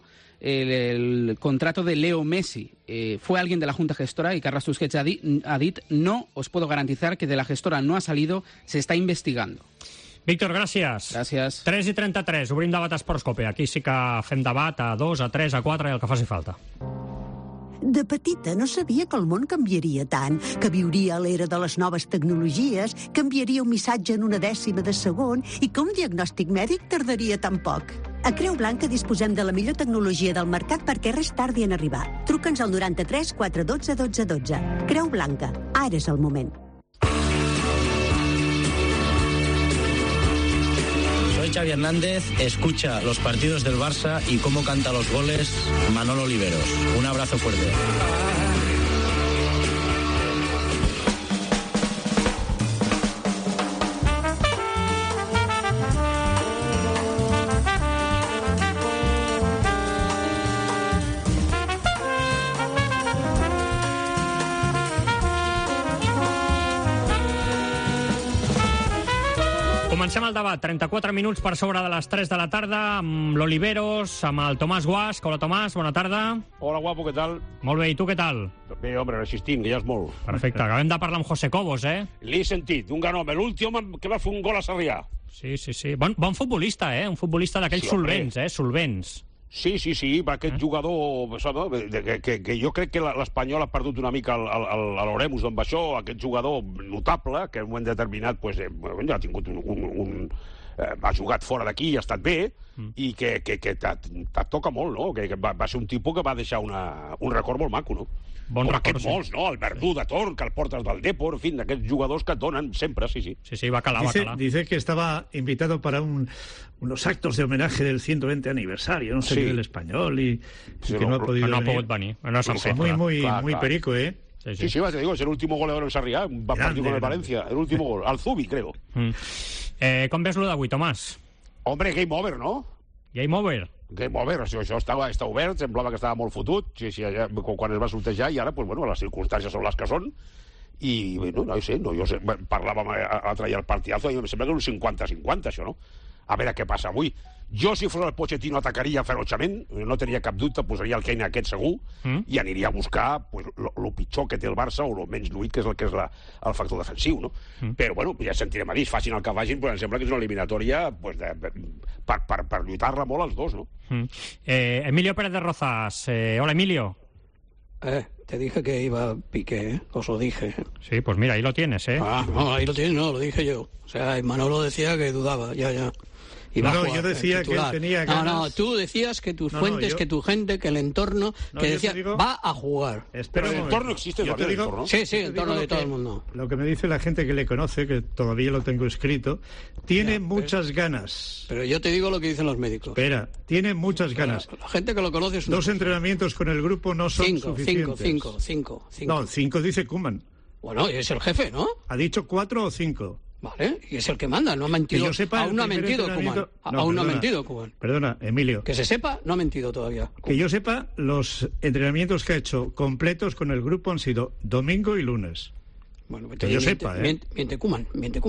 el contrato de Leo Messi. Fue alguien de la Junta Gestora, y Carles Tusquets ha dit no, os puedo garantizar que de la gestora no ha salido, se está investigando. Víctor, gràcies. Gràcies. 3:33, obrim debat a Esports Cope. Aquí sí que fem debat a 2, a 3, a 4 i el que faci falta. De petita no sabia que el món canviaria tant, que viuria a l'era de les noves tecnologies, que enviaria un missatge en una dècima de segon i que un diagnòstic mèdic tardaria tan poc. A Creu Blanca disposem de la millor tecnologia del mercat perquè res tardi en arribar. Truca'ns al 93 412 12 12. Creu Blanca, ara és el moment. Soy Xavi Hernández, escucha los partidos del Barça y cómo canta los goles Manolo Oliveros. Un abrazo fuerte. Comencem el debat, 34 minuts per sobre de les 3 de la tarda, amb l'Oliveros, amb el Tomàs Guasc. Hola, Tomàs, bona tarda. Hola, guapo, què tal? Molt bé, i tu què tal? Bé, home, resistint, que ja és molt. Perfecte, acabem de parlar amb José Cobos, eh? L'he sentit, un gran home, l'últim home que va fer un gol a Sarrià. Sí. Bon futbolista, eh? Un futbolista d'aquells solvents, solvents. Sí, va aquest jugador, que jo crec que l'Espanyol ha perdut una mica l'Oremus d'on va això, aquest jugador notable, que en un moment determinat ha tingut ha jugat fora d'aquí i ha estat bé, i que et toca molt, no? Que va ser un tipus que va deixar un record molt maco, no? Bon com record, aquests molts, no? El Verdú de Torn, que el portes del Depor, en fi, d'aquests jugadors que et donen sempre, sí. Sí, va calar. Dice que estaba invitado para unos actos de homenaje del 120 aniversario, no sé qué, del Español, y que no ha podido venir. No ha pogut venir. No s'han fet. Muy perico, ¿eh? Sí, te digo, es el último goleador en Sarrià, va partir con el Valencia, el último gol, al Zubi, creo. Com ves lo d'avui, Tomàs? Hombre, game over, no? Game over? Game over, o sigui, això estava obert, semblava que estava molt fotut, quan es va sortejar, i ara, les circumstàncies són les que són, i, no sé, parlàvem l'altre dia el partidazo, i em sembla que era un 50-50, això, no? A veure què passa avui. Jo, si fos el Pochettino, atacaria ferotxament, no tenia cap dubte, posaria el Kane aquest segur, i aniria a buscar el pitjor que té el Barça, o el menys lluït, que és el factor defensiu, no? Però, bueno, ja sentirem a dir, facin el que facin, però em sembla que és una eliminatòria per lluitar-la molt els dos, no? Emilio Pérez de Rozas. Hola, Emilio. Te dije que iba Piqué, os lo dije. Sí, pues mira, ahí lo tienes, No, ahí lo tienes, no, lo dije yo. O sea, Manolo decía que dudaba, ya. Yo decía que él tenía ganas... No, tú decías que tus fuentes, que tu gente, que el entorno, que decía, va a jugar. Pero el entorno existe todavía, el entorno. Sí, el entorno de todo el mundo. Lo que me dice la gente que le conoce, que todavía lo tengo escrito, tiene muchas ganas. Pero yo te digo lo que dicen los médicos. Espera, tiene muchas ganas. La gente que lo conoce es... 2 entrenamientos con el grupo no son suficientes. 5. No, 5 dice Koeman. Bueno, es el jefe, ¿no? ¿Ha dicho 4 o 5? Vale, y es el que manda, no ha mentido. Aún no ha mentido Koeman. Aún no ha mentido Koeman. Perdona, Emilio. Que se sepa, no ha mentido todavía. Que yo sepa, los entrenamientos que ha hecho completos con el grupo han sido domingo y lunes. Bueno, que yo sepa, Miente Koeman.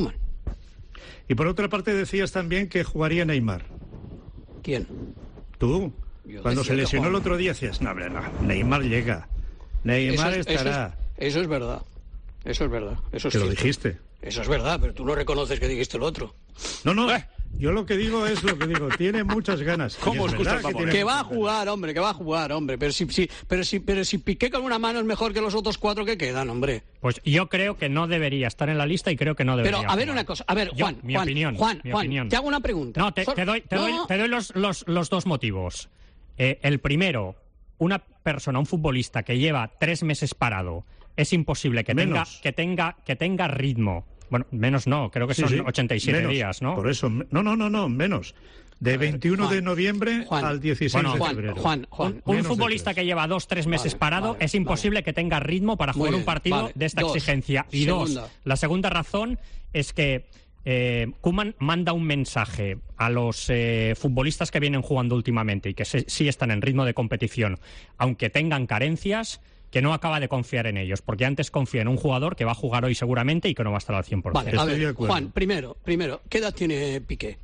Y por otra parte decías también que jugaría Neymar. ¿Quién? Tú. Cuando se lesionó el otro día decías, no, Neymar llega. Neymar estará. Eso es verdad. Eso que lo dijiste. Eso es verdad, pero tú no reconoces que dijiste lo otro. No. Yo lo que digo es lo que digo. Tiene muchas ganas. ¿Cómo es que va a jugar, hombre? Pero si Piqué con una mano es mejor que los otros 4 que quedan, hombre. Pues yo creo que no debería estar en la lista y creo que no debería. Pero, a ver, una cosa. A ver, Juan, mi opinión. te hago una pregunta. No, te doy los 2 motivos. El primero, una persona, un futbolista que lleva 3 meses parado, es imposible que tenga ritmo. Bueno, menos no, creo que son 87 días, ¿no? Por eso, no, menos. De 21 de noviembre al 16 de febrero. Juan, un futbolista que lleva 2-3 meses parado, es imposible que tenga ritmo para jugar un partido de esta exigencia. Y la segunda razón es que Koeman manda un mensaje a los futbolistas que vienen jugando últimamente y que sí están en ritmo de competición, aunque tengan carencias, que no acaba de confiar en ellos, porque antes confía en un jugador que va a jugar hoy seguramente y que no va a estar al 100%. Vale, a ver, Juan, primero, ¿qué edad tiene Piqué?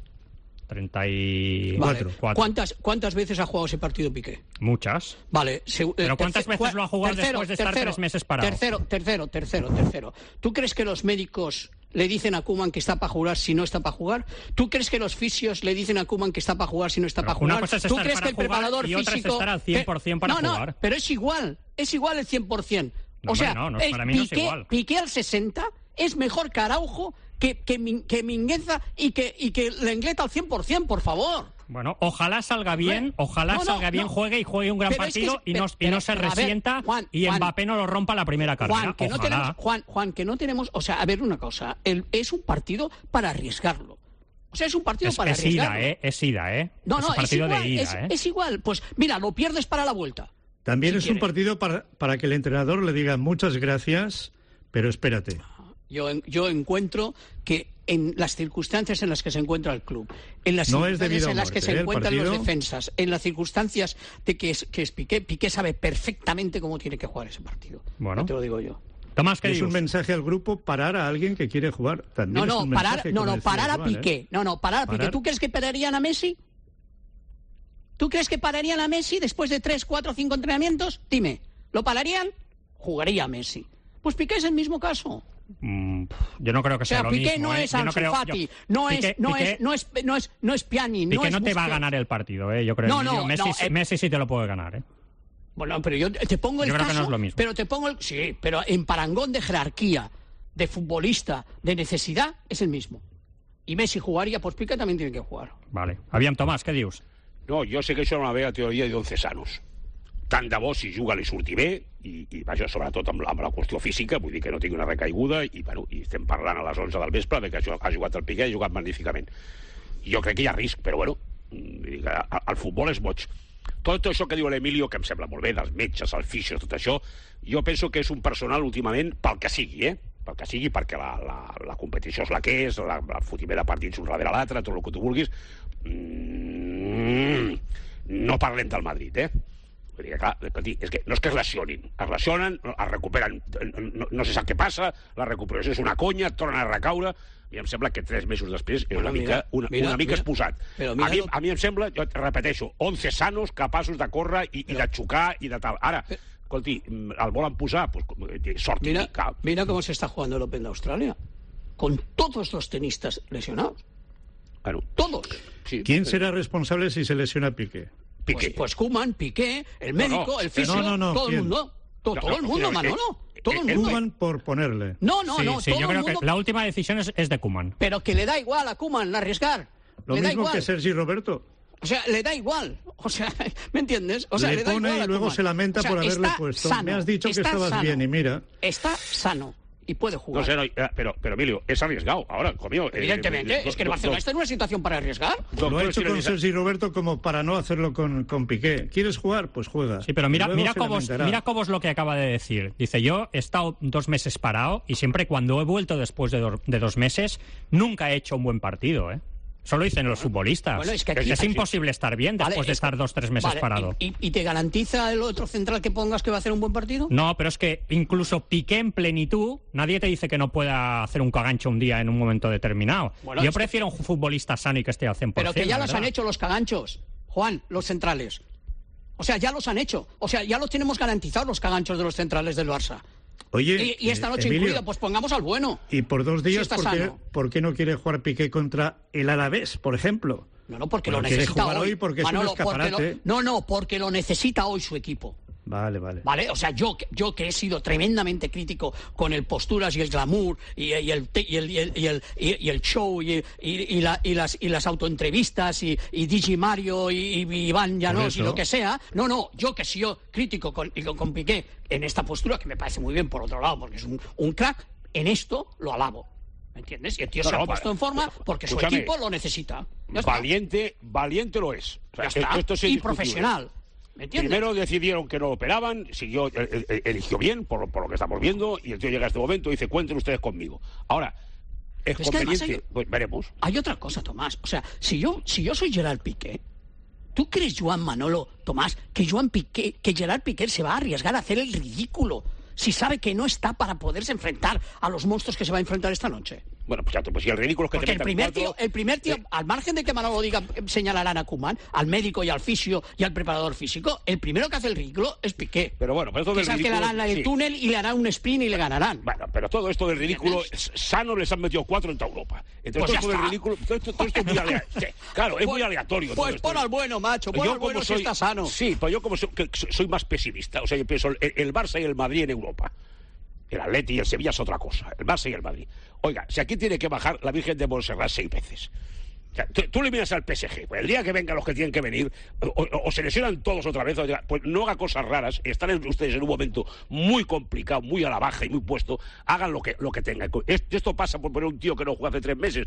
34. Vale. ¿Cuántas veces ha jugado ese partido Piqué? Muchas. Vale. ¿Pero cuántas veces lo ha jugado después de estar 3 meses parado? Tercero. ¿Tú crees que los médicos le dicen a Koeman que está para jugar si no está para jugar? ¿Tú crees que los fisios le dicen a Koeman que está para jugar si no está para jugar? Una cosa es estar para jugar y otra es estar al 100% para jugar. No, pero es igual el 100%. No, o sea, para mí no es igual. Piqué al 60 es mejor que Araujo, que Mingueza y que Lenglet al 100%, por favor. Bueno, ojalá salga bien, juegue un gran partido y no se resienta y Mbappé no lo rompa la primera carrera. Juan, que no tenemos... O sea, a ver una cosa, es un partido para arriesgarlo. O sea, es un partido para arriesgarlo. Es ida. No, es un partido de ida, es igual. Pues mira, lo pierdes para la vuelta. También es un partido para que el entrenador le diga muchas gracias, pero espérate. Yo encuentro que en las circunstancias en las que se encuentra el club, en las circunstancias en las que se encuentran los defensas, en las circunstancias de que es Piqué sabe perfectamente cómo tiene que jugar ese partido. Bueno, te lo digo yo. Tomás, es un mensaje al grupo parar a alguien que quiere jugar. También parar a Piqué. Parar a Piqué. ¿Tú crees que pararían a Messi? ¿Tú crees que pararían a Messi después de 3, 4, 5 entrenamientos? Dime, ¿lo pararían? Jugaría a Messi. Pues Piqué es el mismo caso. Yo no creo que sea lo Piqué mismo. No es Ansu Fati, no es Pjanic, Piqué no te va a ganar el partido, yo creo. Messi sí te lo puede ganar, Bueno, pero yo te pongo el caso, creo que no es lo mismo. Pero pero en parangón de jerarquía, de futbolista, de necesidad, es el mismo. Y Messi jugaría, pues Piqué también tiene que jugar. Vale. Aviam, Tomàs, què dius? No, jo sé que això és una vella teoria d'11 sanos. Tant de bo si juga li surti bé, i vaja, sobretot amb la qüestió física, vull dir que no tingui una recaiguda, i estem parlant a les 11 del vespre de que ha jugat el Piqué, ha jugat magníficament. Jo crec que hi ha risc, però bueno, el futbol és boig. Tot això que diu l'Emilio, que em sembla molt bé, dels metges, els fisios, tot això, jo penso que és un personal últimament pel que sigui, pel que sigui, perquè la competició és la que és, el fotiment de partits un darrere l'altre, tot el que tu vulguis. No parlem del Madrid, Vull dir, clar, és que no és que es lesionin, es lesionen, es recuperen, no se sap què passa, la recuperació és una conya, tornen a recaure, i em sembla que 3 mesos després és una mica exposat. A mi em sembla, jo repeteixo, 11 sanos capaços de córrer i de xocar i de tal. Ara, escolti, el volen posar, sort. Mira cómo se está jugando el Open de Australia, con todos los tenistas lesionados. Bueno, todos. Sí. ¿Quién será responsable si se lesiona Piqué? Pues Koeman, Piqué, el médico, el fisio, todo el mundo. Todo el mundo, Manolo. Todo el mundo. Koeman por ponerle. No, sí, yo creo que la última decisión es de Koeman. Pero que le da igual a Koeman arriesgar. Lo mismo que Sergi Roberto. O sea, le da igual. O sea, ¿me entiendes? O sea, le da pone igual y luego se lamenta por haberle puesto. Sano, me has dicho que estabas bien y mira. Está sano y puede jugar. No sé, pero Emilio, es arriesgado. Ahora, conmigo. Evidentemente, es que el Barcelona está en una situación para arriesgar. Lo ha hecho con Sergi Roberto como para no hacerlo con Piqué. ¿Quieres jugar? Pues juega. Sí, pero mira Cobos lo que acaba de decir. Dice, yo he estado 2 meses parado y siempre cuando he vuelto después de 2 meses, nunca he hecho un buen partido, ¿eh? Solo dicen los futbolistas. Bueno, es que aquí, es imposible estar bien después de estar 2 o 3 meses parado. ¿Y te garantiza el otro central que pongas que va a hacer un buen partido? No, pero es que incluso Piqué en plenitud, nadie te dice que no pueda hacer un cagancho un día en un momento determinado. Bueno, yo prefiero un futbolista sano y que esté al 100%. Pero que ya los han hecho los caganchos, Juan, los centrales. O sea, ya los han hecho. O sea, ya los tenemos garantizados los caganchos de los centrales del Barça. Oye, y esta noche Emilio, incluida, pues pongamos al bueno. Y por 2 días, si ¿por qué no quiere jugar Piqué contra el Alavés, por ejemplo? No, porque lo necesita hoy. Porque Manolo, es un escaparate. Porque lo necesita hoy su equipo. Vale. O sea, yo que he sido tremendamente crítico con el posturas y el glamour y el show y las autoentrevistas y Digi Mario y Iván Llanos y lo que sea. No, yo que he sido crítico con Piqué en esta postura, que me parece muy bien por otro lado, porque es un crack, en esto lo alabo. ¿Me entiendes? Y el tío se ha puesto en forma porque su equipo lo necesita. Valiente lo es. O sea, esto es y profesional. Primero decidieron que no lo operaban, eligió bien, por lo que estamos viendo, y el tío llega a este momento y dice, cuenten ustedes conmigo. Ahora, es conveniente, pues veremos. Hay otra cosa, Tomás. O sea, si yo soy Gerard Piqué, ¿tú crees, Joan Manolo, Tomás, que Gerard Piqué se va a arriesgar a hacer el ridículo si sabe que no está para poderse enfrentar a los monstruos que se va a enfrentar esta noche? Bueno, pues si el ridículo es que porque el primer tío, al margen de que Manolo diga, señalarán a Koeman, al médico y al fisio y al preparador físico, el primero que hace el ridículo es Piqué. Pero bueno, pero todo el ridículo, que le harán el túnel y le harán un sprint y le ganarán. Bueno, pero todo esto del ridículo, sano les han metido 4 en toda Europa. Entonces pues todo esto del ridículo, todo esto es muy aleatorio. Claro, es muy aleatorio. Pues pon al bueno, macho, pon al bueno si está sano. Sí, pues yo como soy más pesimista, o sea, yo pienso el Barça y el Madrid en Europa. El Atleti y el Sevilla es otra cosa, el Barça y el Madrid. Oiga, si aquí tiene que bajar la Virgen de Montserrat 6 veces. O sea, tú le miras al PSG, pues el día que vengan los que tienen que venir, o se lesionan todos otra vez, pues no haga cosas raras, están ustedes en un momento muy complicado, muy a la baja y muy puesto, hagan lo que tengan. Esto pasa por poner un tío que no juega hace 3 meses,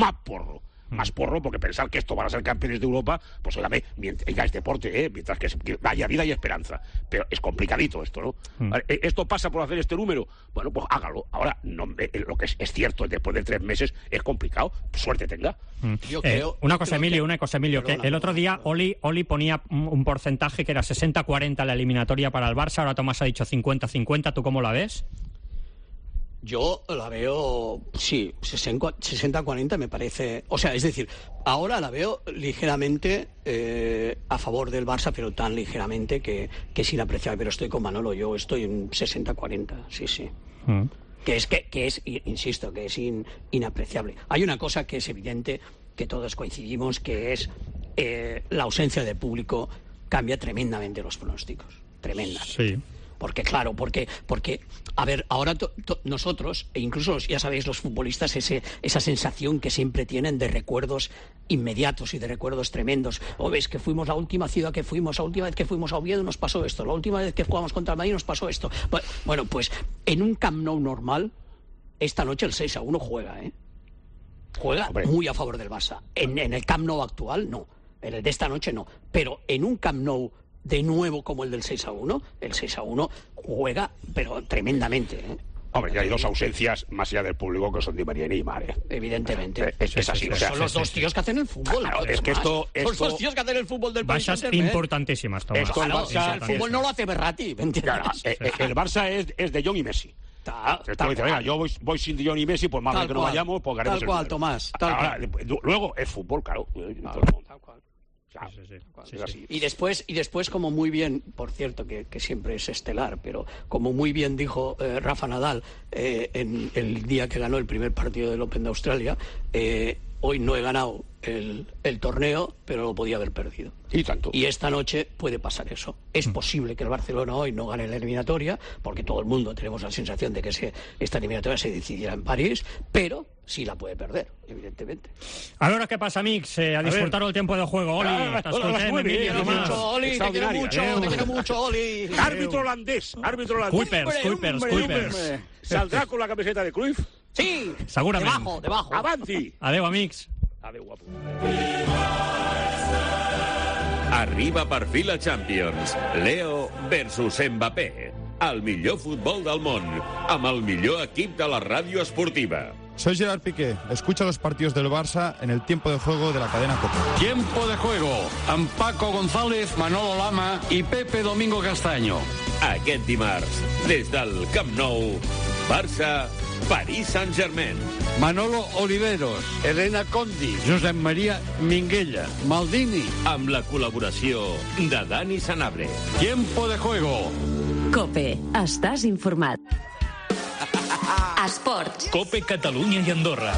más porro, porque pensar que esto van a ser campeones de Europa, pues óigame, es deporte, mientras que haya vida y esperanza. Pero es complicadito esto, ¿no? ¿Esto pasa por hacer este número? Bueno, pues hágalo. Ahora, no, lo que es cierto, después de 3 meses es complicado. Suerte tenga. Yo creo, una cosa, Emilio, que el otro día Oli ponía un porcentaje que era 60-40 la eliminatoria para el Barça, ahora Tomás ha dicho 50-50, ¿tú cómo la ves? Yo la veo, sí, 60-40 me parece... O sea, es decir, ahora la veo ligeramente a favor del Barça, pero tan ligeramente que es inapreciable. Pero estoy con Manolo, yo estoy en 60-40, sí. Que es, insisto, que es inapreciable. Hay una cosa que es evidente, que todos coincidimos, que es la ausencia de público cambia tremendamente los pronósticos. Tremenda. Sí. Porque, claro, porque a ver, ahora nosotros, e incluso ya sabéis los futbolistas, esa sensación que siempre tienen de recuerdos inmediatos y de recuerdos tremendos. O ves que fuimos la última ciudad que fuimos, la última vez que fuimos a Oviedo nos pasó esto, la última vez que jugamos contra el Madrid nos pasó esto. Bueno, pues en un Camp Nou normal, esta noche el 6-1 juega, Juega muy a favor del Barça. En el Camp Nou actual, no. En el de esta noche, no. Pero en un Camp Nou de nuevo como el del 6-1, el 6-1 juega, pero tremendamente, Hombre, ya hay dos ausencias más allá del público que son Di María y Neymar. Evidentemente. Es así. O sea, son los dos tíos que hacen el fútbol. Claro, es que esto... Son los dos tíos que hacen el fútbol del Paris Baixas Saint-Germain. importantísimas, Tomás. El fútbol no lo hace Berratti, ¿me entiendes? Claro, el Barça es de Jong y Messi. Dice, venga, yo voy sin De Jong y Messi, pues más bien que no vayamos, pues ganemos tal cual, Tomás. Luego es fútbol, claro. Tal cual. Y después, como muy bien, por cierto, que siempre es estelar, pero como muy bien dijo Rafa Nadal en el día que ganó el primer partido del Open de Australia, hoy no he ganado el torneo, pero lo podía haber perdido. Y tanto. Y esta noche puede pasar eso. Es posible que el Barcelona hoy no gane la eliminatoria, porque todo el mundo tenemos la sensación de que esta eliminatoria se decidirá en París, pero sí la puede perder, evidentemente. A veure què passa, amics. A disfrutar el tiempo de juego. Oli, t'escoltem. Oli, te quiero mucho, Oli. Árbitro holandés. Kuipers. ¿Saldrá con la camiseta de Cruyff? Sí, segurament. Debajo. Avanti. Adeu, amics. Adeu, guapo. Arriba per fi la Champions. Leo versus Mbappé. El millor futbol del món, amb el millor equip de la ràdio esportiva. Soy Gerard Piqué. Escucha los partidos del Barça en el tiempo de juego de la cadena COPE. Tiempo de juego amb Paco González, Manolo Lama i Pepe Domingo Castaño. Aquest dimarts, des del Camp Nou, Barça, Paris Saint-Germain. Manolo Oliveros, Elena Condi, Josep María Minguella, Maldini. Amb la col·laboració de Dani Sanabria. Tiempo de juego. COPE. Estàs informat. Esports. COPE Catalunya i Andorra.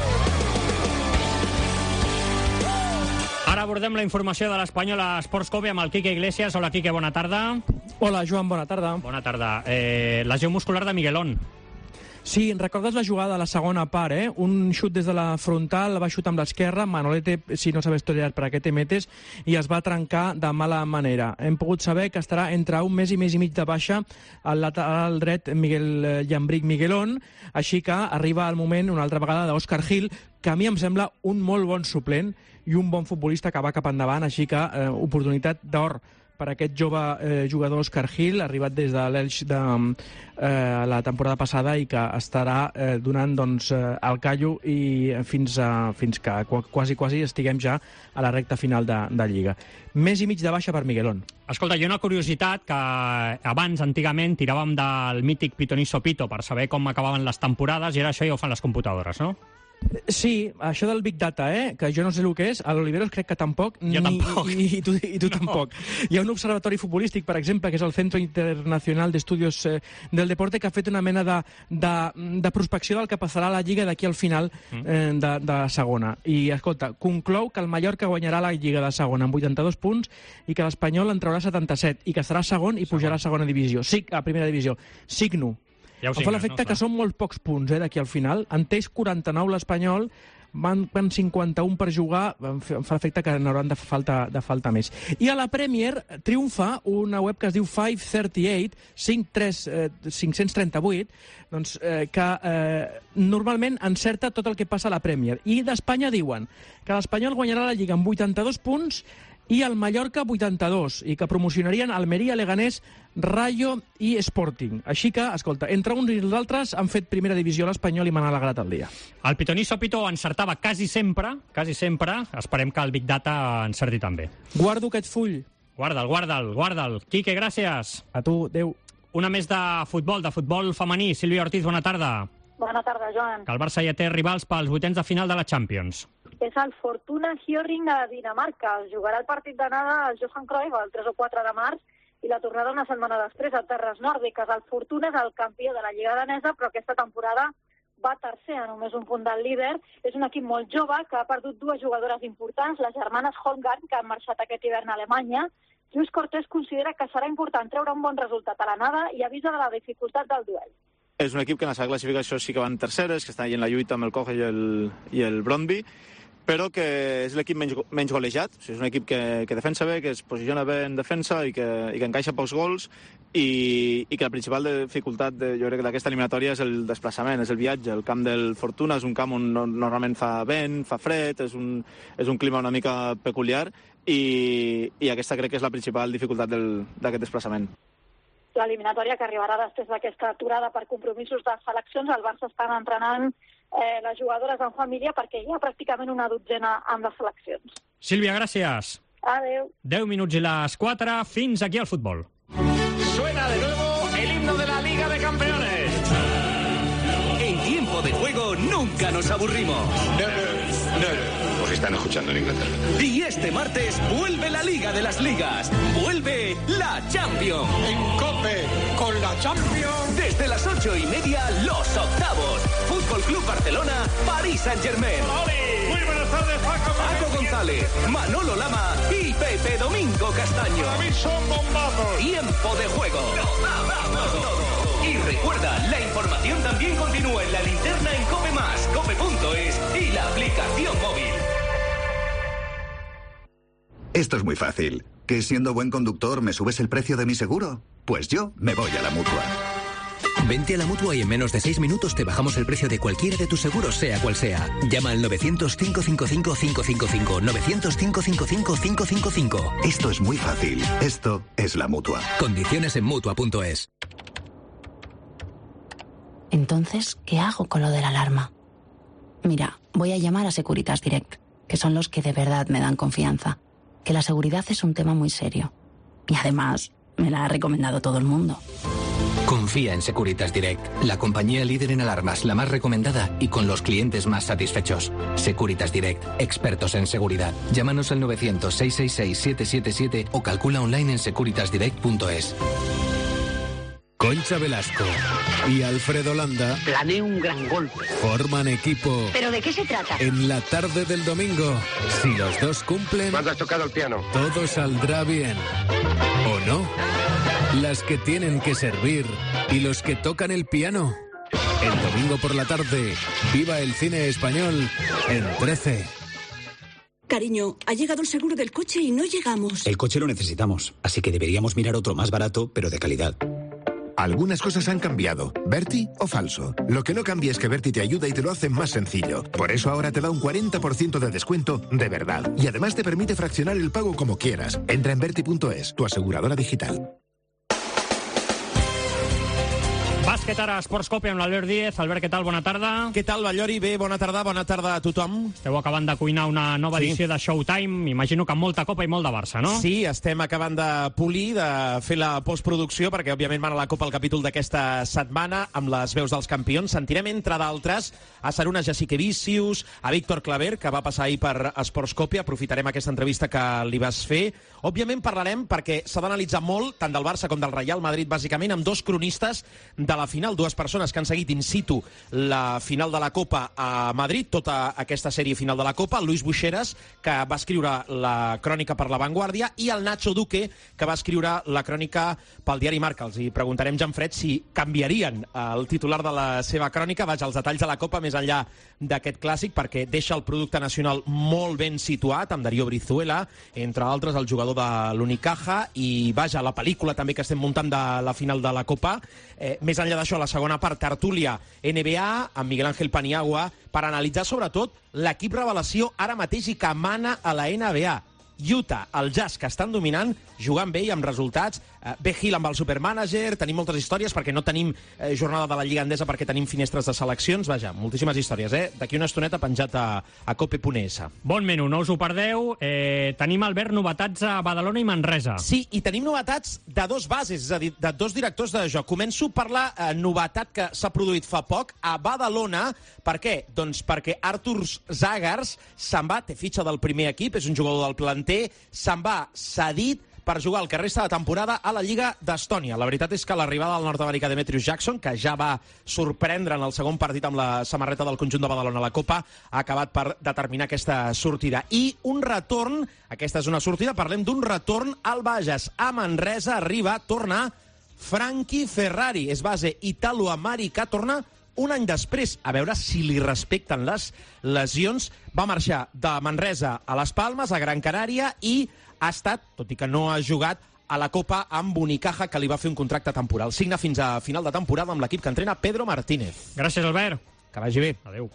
Ara abordem la informació de l'Espanyol a Esports COPE amb el Quique Iglesias. Hola, Quique, bona tarda. Hola, Joan, bona tarda. Bona tarda. Lesió muscular de Miguelón. Sí, recordes la jugada de la segona part, Un xut des de la frontal, va xutar amb l'esquerra, Manolete, si no s'ha estudiat per aquest emetes, i es va trencar de mala manera. Hem pogut saber que estarà entre un mes i mig de baixa al lateral dret Miguel Llambric Miguelón, així que arriba el moment, una altra vegada, d'Òscar Gil, que a mi em sembla un molt bon suplent i un bon futbolista que va cap endavant, així que oportunitat d'or per aquest jove jugador Òscar Gil, arribat des de l'Elx de la temporada passada i que estarà donant el callo i fins que quasi estiguem ja a la recta final de Lliga. Mes i mig de baixa per Miguelón. Escolta, hi ha una curiositat que abans, antigament, tiràvem del mític Pitonisso Pito per saber com acabaven les temporades i ara això ja ho fan les computadores, no? Sí, això del Big Data, que jo no sé el que és, a l'Oliveros crec que tampoc, i tu tampoc. Hi ha un observatori futbolístic, per exemple, que és el Centro Internacional d'Estudios del Deporte, que ha fet una mena de prospecció del que passarà a la Lliga d'aquí al final de segona. I, escolta, conclou que el Mallorca guanyarà la Lliga de segona amb 82 punts i que l'Espanyol en traurà 77 i que serà segon i pujarà a segona divisió. Sí, a primera divisió. Signo. Ja em fa l'efecte que són molt pocs punts d'aquí al final. En té 49 l'Espanyol, van 51 per jugar, em fa l'efecte que n'hauran de falta més. I a la Premier triomfa una web que es diu 538, 538, doncs, que normalment encerta tot el que passa a la Premier. I d'Espanya diuen que l'Espanyol guanyarà la Lliga amb 82 punts i el Mallorca 82, i que promocionarien Almeria, Leganés, Rayo i Sporting. Així que, escolta, entre uns i els altres han fet primera divisió a l'Espanyol i m'han alegrat el dia. El Pitonisso Pito encertava quasi sempre. Esperem que el Big Data encerti també. Guardo aquest full. Guarda'l. Quique, gràcies. A tu, adeu. Una més de futbol femení. Sílvia Ortiz, bona tarda. Bona tarda, Joan. Que el Barça ja té rivals pels vuitens de final de la Champions. És el Fortuna Hjørring de Dinamarca. Jugarà el partit d'anada al Johan Cruyff el 3 o 4 de març i la tornada una setmana després a terres nòrdiques. El Fortuna és el campió de la Lliga danesa, però aquesta temporada va tercer, a només un punt del líder. És un equip molt jove que ha perdut dues jugadores importants, les germanes Holmgren, que han marxat aquest hivern a Alemanya. Lluís Cortés considera que serà important treure un bon resultat a l'anada i avisa de la dificultat del duel. És un equip que en la seva classificació sí que van terceres, que estan allà en la lluita amb el Koge i el Brøndby, però que és l'equip menys golejat. O sigui, és un equip que defensa bé, que es posiciona bé en defensa i que encaixa pocs gols i que la principal dificultat jo crec que d'aquesta eliminatòria és el desplaçament, és el viatge. El camp del Fortuna és un camp on normalment fa vent, fa fred, és un clima una mica peculiar i aquesta crec que és la principal dificultat d'aquest desplaçament. l'eliminatòria que arribarà després d'aquesta aturada per compromisos de seleccions. El Barça estan entrenant les jugadores en família perquè hi ha pràcticament una dotzena amb les seleccions. Sílvia, gràcies. Adéu. 10 minuts i les 4, fins aquí al futbol. Suena de nuevo el himno de la Liga de Campeones. En tiempo de juego nunca nos aburrimos. Os están escuchando en Inglaterra. Y este martes vuelve la Liga de las Ligas. Vuelve la Champions. En COPE, con la Champions. Desde las 8:30, los octavos. Fútbol Club Barcelona, París Saint-Germain. Muy buenas tardes, Paco González, Manolo Lama y Pepe Domingo Castaño. Para mí son bombazos. Tiempo de juego. Y recuerda, la información también continúa en la linterna en COPE+, cope.es y la aplicación móvil. Esto es muy fácil. ¿Que siendo buen conductor me subes el precio de mi seguro? Pues yo me voy a la Mutua. Vente a la Mutua y en menos de 6 minutos te bajamos el precio de cualquiera de tus seguros, sea cual sea. Llama al 900-555-555. 900-555-555. Esto es muy fácil. Esto es la Mutua. Condiciones en Mutua.es. Entonces, ¿qué hago con lo de la alarma? Mira, voy a llamar a Securitas Direct, que son los que de verdad me dan confianza. Que la seguridad es un tema muy serio. Y además, me la ha recomendado todo el mundo. Confía en Securitas Direct, la compañía líder en alarmas, la más recomendada y con los clientes más satisfechos. Securitas Direct, expertos en seguridad. Llámanos al 900-666-777 o calcula online en securitasdirect.es. Concha Velasco y Alfredo Landa Planeo un gran golpe. forman equipo. ¿Pero de qué se trata? En la tarde del domingo, si los dos cumplen, ¿Cuándo has tocado el piano? todo saldrá bien. ¿O no? Las que tienen que servir y los que tocan el piano. El domingo por la tarde, viva el cine español en 13. Cariño, ha llegado el seguro del coche y no llegamos. El coche lo necesitamos, así que deberíamos mirar otro más barato, pero de calidad. Algunas cosas han cambiado. ¿Berti o falso? Lo que no cambia es que Berti te ayuda y te lo hace más sencillo. Por eso ahora te da un 40% de descuento de verdad. Y además te permite fraccionar el pago como quieras. Entra en Berti.es, tu aseguradora digital. Bàsquet ara a Esports Cope amb l'Albert Díez. Albert, què tal? Bona tarda. Què tal, Ballori? Bé, bona tarda a tothom. Esteu acabant de cuinar una nova edició de Showtime. Imagino que amb molta Copa i molt de Barça, no? Sí, estem acabant de polir, de fer la postproducció, perquè òbviament mana la Copa el capítol d'aquesta setmana, amb les veus dels campions. Sentirem, entre d'altres, a Saruna Jassikevicius, a Víctor Claver, que va passar ahir per Esports Cope. Aprofitarem aquesta entrevista que li vas fer. Òbviament parlarem, perquè s'ha d'analitzar molt, tant del Barça com del Real Madrid, bàsicament, amb dos cronistes de la final, dues persones que han seguit in situ la final de la Copa a Madrid, tota aquesta sèrie final de la Copa, el Luis Buixeras, que va escriure la crònica per La Vanguardia, i el Nacho Duque, que va escriure la crònica pel diari Marca. Els hi preguntarem, Janfred, si canviarien el titular de la seva crònica. Vaja, els detalls de la Copa, més enllà d'aquest clàssic, perquè deixa el producte nacional molt ben situat, amb Darío Brizuela, entre altres, el jugador de l'Unicaja, i vaja, la pel·lícula també que estem muntant de la final de la Copa. Més enllà d'això, a la segona part, tertúlia NBA, amb Miguel Ángel Paniagua, per analitzar sobretot l'equip revelació ara mateix i que mana a la NBA. Utah, el Jazz, que estan dominant, jugant bé i amb resultats. Bé Hill amb el supermànager, tenim moltes històries perquè no tenim jornada de la Lliga Endesa perquè tenim finestres de seleccions. Vaja, moltíssimes històries, D'aquí una estoneta penjat a cope.es. Bon menú, no us ho perdeu. Tenim, Albert, novetats a Badalona i Manresa. Sí, i tenim novetats de dos bases, és a dir, de dos directors de joc. Començo per la novetat que s'ha produït fa poc a Badalona. Per què? Doncs perquè Artur Zagars se'n va, té fitxa del primer equip, és un jugador del planter, se'n va cedit per jugar el que resta de temporada a la Lliga d'Estònia. La veritat és que l'arribada del nord-americà Demetrius Jackson, que ja va sorprendre en el segon partit amb la samarreta del conjunt de Badalona a la Copa, ha acabat per determinar aquesta sortida. I un retorn, aquesta és una sortida, parlem d'un retorn al Bages. A Manresa arriba, torna Frankie Ferrari, és base italo-americà, torna un any després, a veure si li respecten les lesions. Va marxar de Manresa a Les Palmes, a Gran Canària, i ha estat, tot i que no ha jugat, a la Copa amb Unicaja, que li va fer un contracte temporal. Signa fins a final de temporada amb l'equip que entrena Pedro Martínez. Gràcies, Albert. Que vagi bé. Adéu.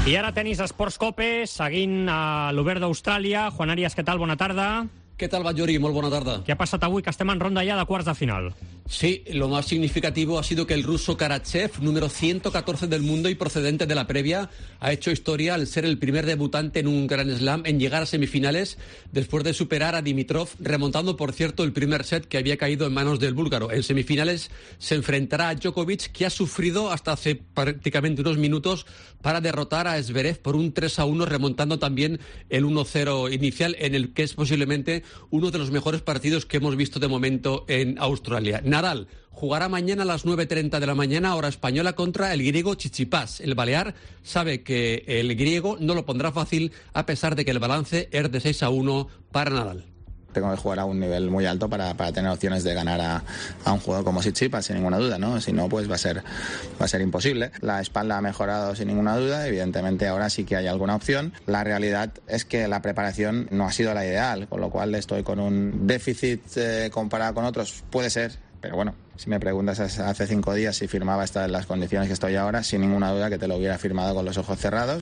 I ara tenis Esports Cope, seguint a l'Obert d'Austràlia. Juan Arias, què tal? Bona tarda. ¿Qué tal, Batllori? Muy buena tarde. ¿Qué ha pasado avui, que estem en ronda ya de quarts de final? Sí, lo más significativo ha sido que el ruso Karatsev, número 114 del mundo y procedente de la previa, ha hecho historia al ser el primer debutante en un Grand Slam en llegar a semifinales después de superar a Dimitrov, remontando, por cierto, el primer set que había caído en manos del búlgaro. En semifinales se enfrentará a Djokovic, que ha sufrido hasta hace prácticamente unos minutos para derrotar a Zverev por un 3-1, remontando también el 1-0 inicial, en el que es posiblemente uno de los mejores partidos que hemos visto de momento en Australia. Nadal jugará mañana a las 9:30 de la mañana, hora española, contra el griego Tsitsipas. El balear sabe que el griego no lo pondrá fácil, a pesar de que el balance es de 6-1 para Nadal. Tengo que jugar a un nivel muy alto para tener opciones de ganar a un jugador como Tsitsipas, sin ninguna duda, ¿no? Si no, pues va a ser imposible. La espalda ha mejorado sin ninguna duda, evidentemente ahora sí que hay alguna opción. La realidad es que la preparación no ha sido la ideal, con lo cual estoy con un déficit comparado con otros, puede ser, pero bueno, si me preguntas hace 5 días si firmaba en las condiciones que estoy ahora, sin ninguna duda que te lo hubiera firmado con los ojos cerrados.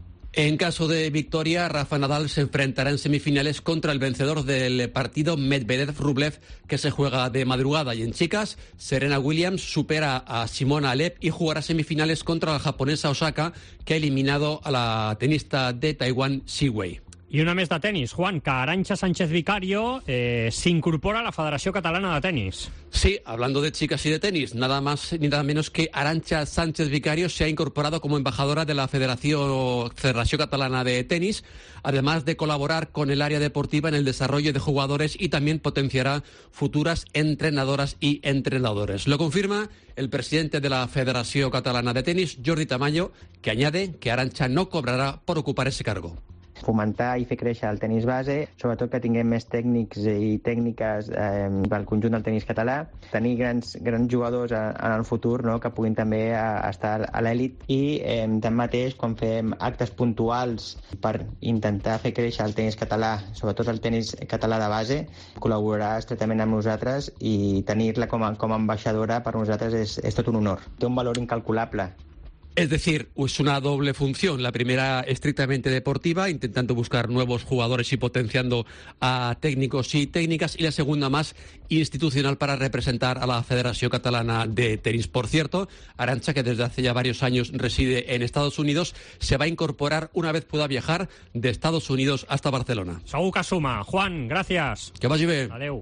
En caso de victoria, Rafa Nadal se enfrentará en semifinales contra el vencedor del partido Medvedev-Rublev, que se juega de madrugada. Y en chicas, Serena Williams supera a Simona Halep y jugará semifinales contra la japonesa Osaka, que ha eliminado a la tenista de Taiwán, Xi Wei. I una més de tenis, Juan, que Arantxa Sánchez Vicario s'incorpora a la Federació Catalana de Tenis. Sí, hablando de chicas y de tenis, nada más ni nada menos que Arantxa Sánchez Vicario se ha incorporado como embajadora de la Federación Catalana de Tenis, además de colaborar con el área deportiva en el desarrollo de jugadores, y también potenciará futuras entrenadoras y entrenadores. Lo confirma el presidente de la Federación Catalana de Tenis, Jordi Tamayo, que añade que Arantxa no cobrará por ocupar ese cargo. Fomentar i fer créixer el tenis base, sobretot que tinguem més tècnics i tècniques del conjunt del tenis català, tenir grans jugadors en el futur, no?, que puguin també estar a l'èlit, i tanmateix, quan fem actes puntuals per intentar fer créixer el tenis català, sobretot el tenis català de base, col·laborarà estretament amb nosaltres, i tenir-la com a ambaixadora per nosaltres és tot un honor. Té un valor incalculable. Es decir, es una doble función. La primera estrictamente deportiva, intentando buscar nuevos jugadores y potenciando a técnicos y técnicas, y la segunda más institucional, para representar a la Federación Catalana de Tenis. Por cierto, Arantxa, que desde hace ya varios años reside en Estados Unidos, se va a incorporar una vez pueda viajar de Estados Unidos hasta Barcelona. Segur que suma. Juan, gràcies. Que vagi bé. Adeu.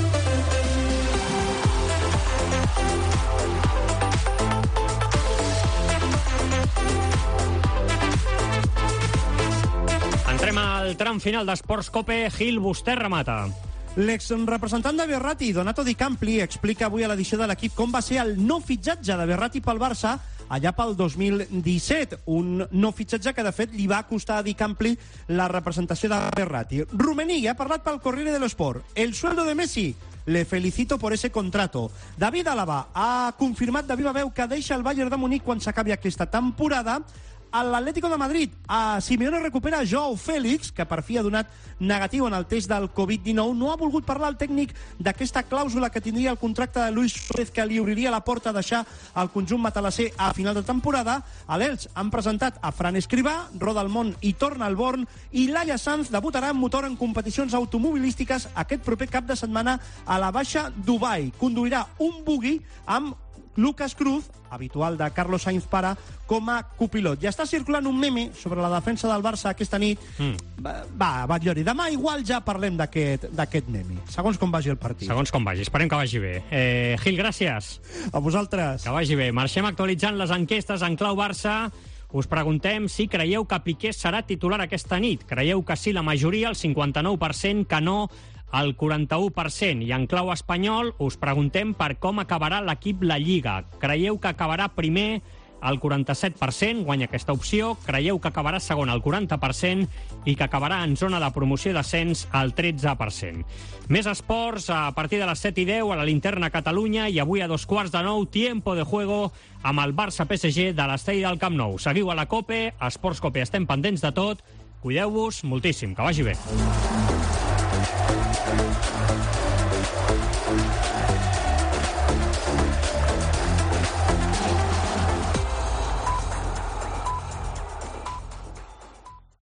Entrem al tram final d'Esports Cope. Gil, vostè remata. L'exrepresentant de Berratti, Donato Di Campli, explica avui a l'edició de l'equip com va ser el no fitxatge de Berratti pel Barça allà pel 2017. Un no fitxatge que, de fet, li va costar a Di Campli la representació de Berratti. Rummenigge ha parlat pel Corriere dello Sport. El sueldo de Messi, le felicito por ese contrato. David Alaba ha confirmat de viva veu que deixa el Bayern de Munic quan s'acabi aquesta temporada. A l'Atlético de Madrid, a Simeone recupera Joao Félix, que per fi ha donat negatiu en el test del Covid-19. No ha volgut parlar el tècnic d'aquesta clàusula que tindria el contracte de Luis Suárez, que li obriria la porta a deixar el conjunt matalasser a final de temporada. A l'Elx han presentat a Fran Escribà, roda el món i torna al Born, i Laia Sanz debutarà en motor en competicions automobilístiques aquest proper cap de setmana a la Baixa Dubai. Conduirà un buggy amb Lucas Cruz, habitual de Carlos Sainz Para, com a copilot. Ja està circulant un meme sobre la defensa del Barça aquesta nit. Va, Batllori, demà igual ja parlem d'aquest meme, segons com vagi el partit. Segons com vagi, esperem que vagi bé. Gil, gràcies. A vosaltres. Que vagi bé. Marxem actualitzant les enquestes en clau Barça. Us preguntem si creieu que Piqué serà titular aquesta nit. Creieu que sí la majoria, el 59%, que no el 41%. I en clau espanyol us preguntem per com acabarà l'equip la Lliga. Creieu que acabarà primer? El 47% guanya aquesta opció. Creieu que acabarà segon el 40% i que acabarà en zona de promoció i descens el 13%. Més esports a partir de les 7:10 a la Linterna Catalunya, i avui a 8:45 tiempo de juego amb el Barça-PSG de l'estadi del Camp Nou. Seguiu a la COPE, a Esports Cope estem pendents de tot. Cuideu-vos moltíssim, que vagi bé.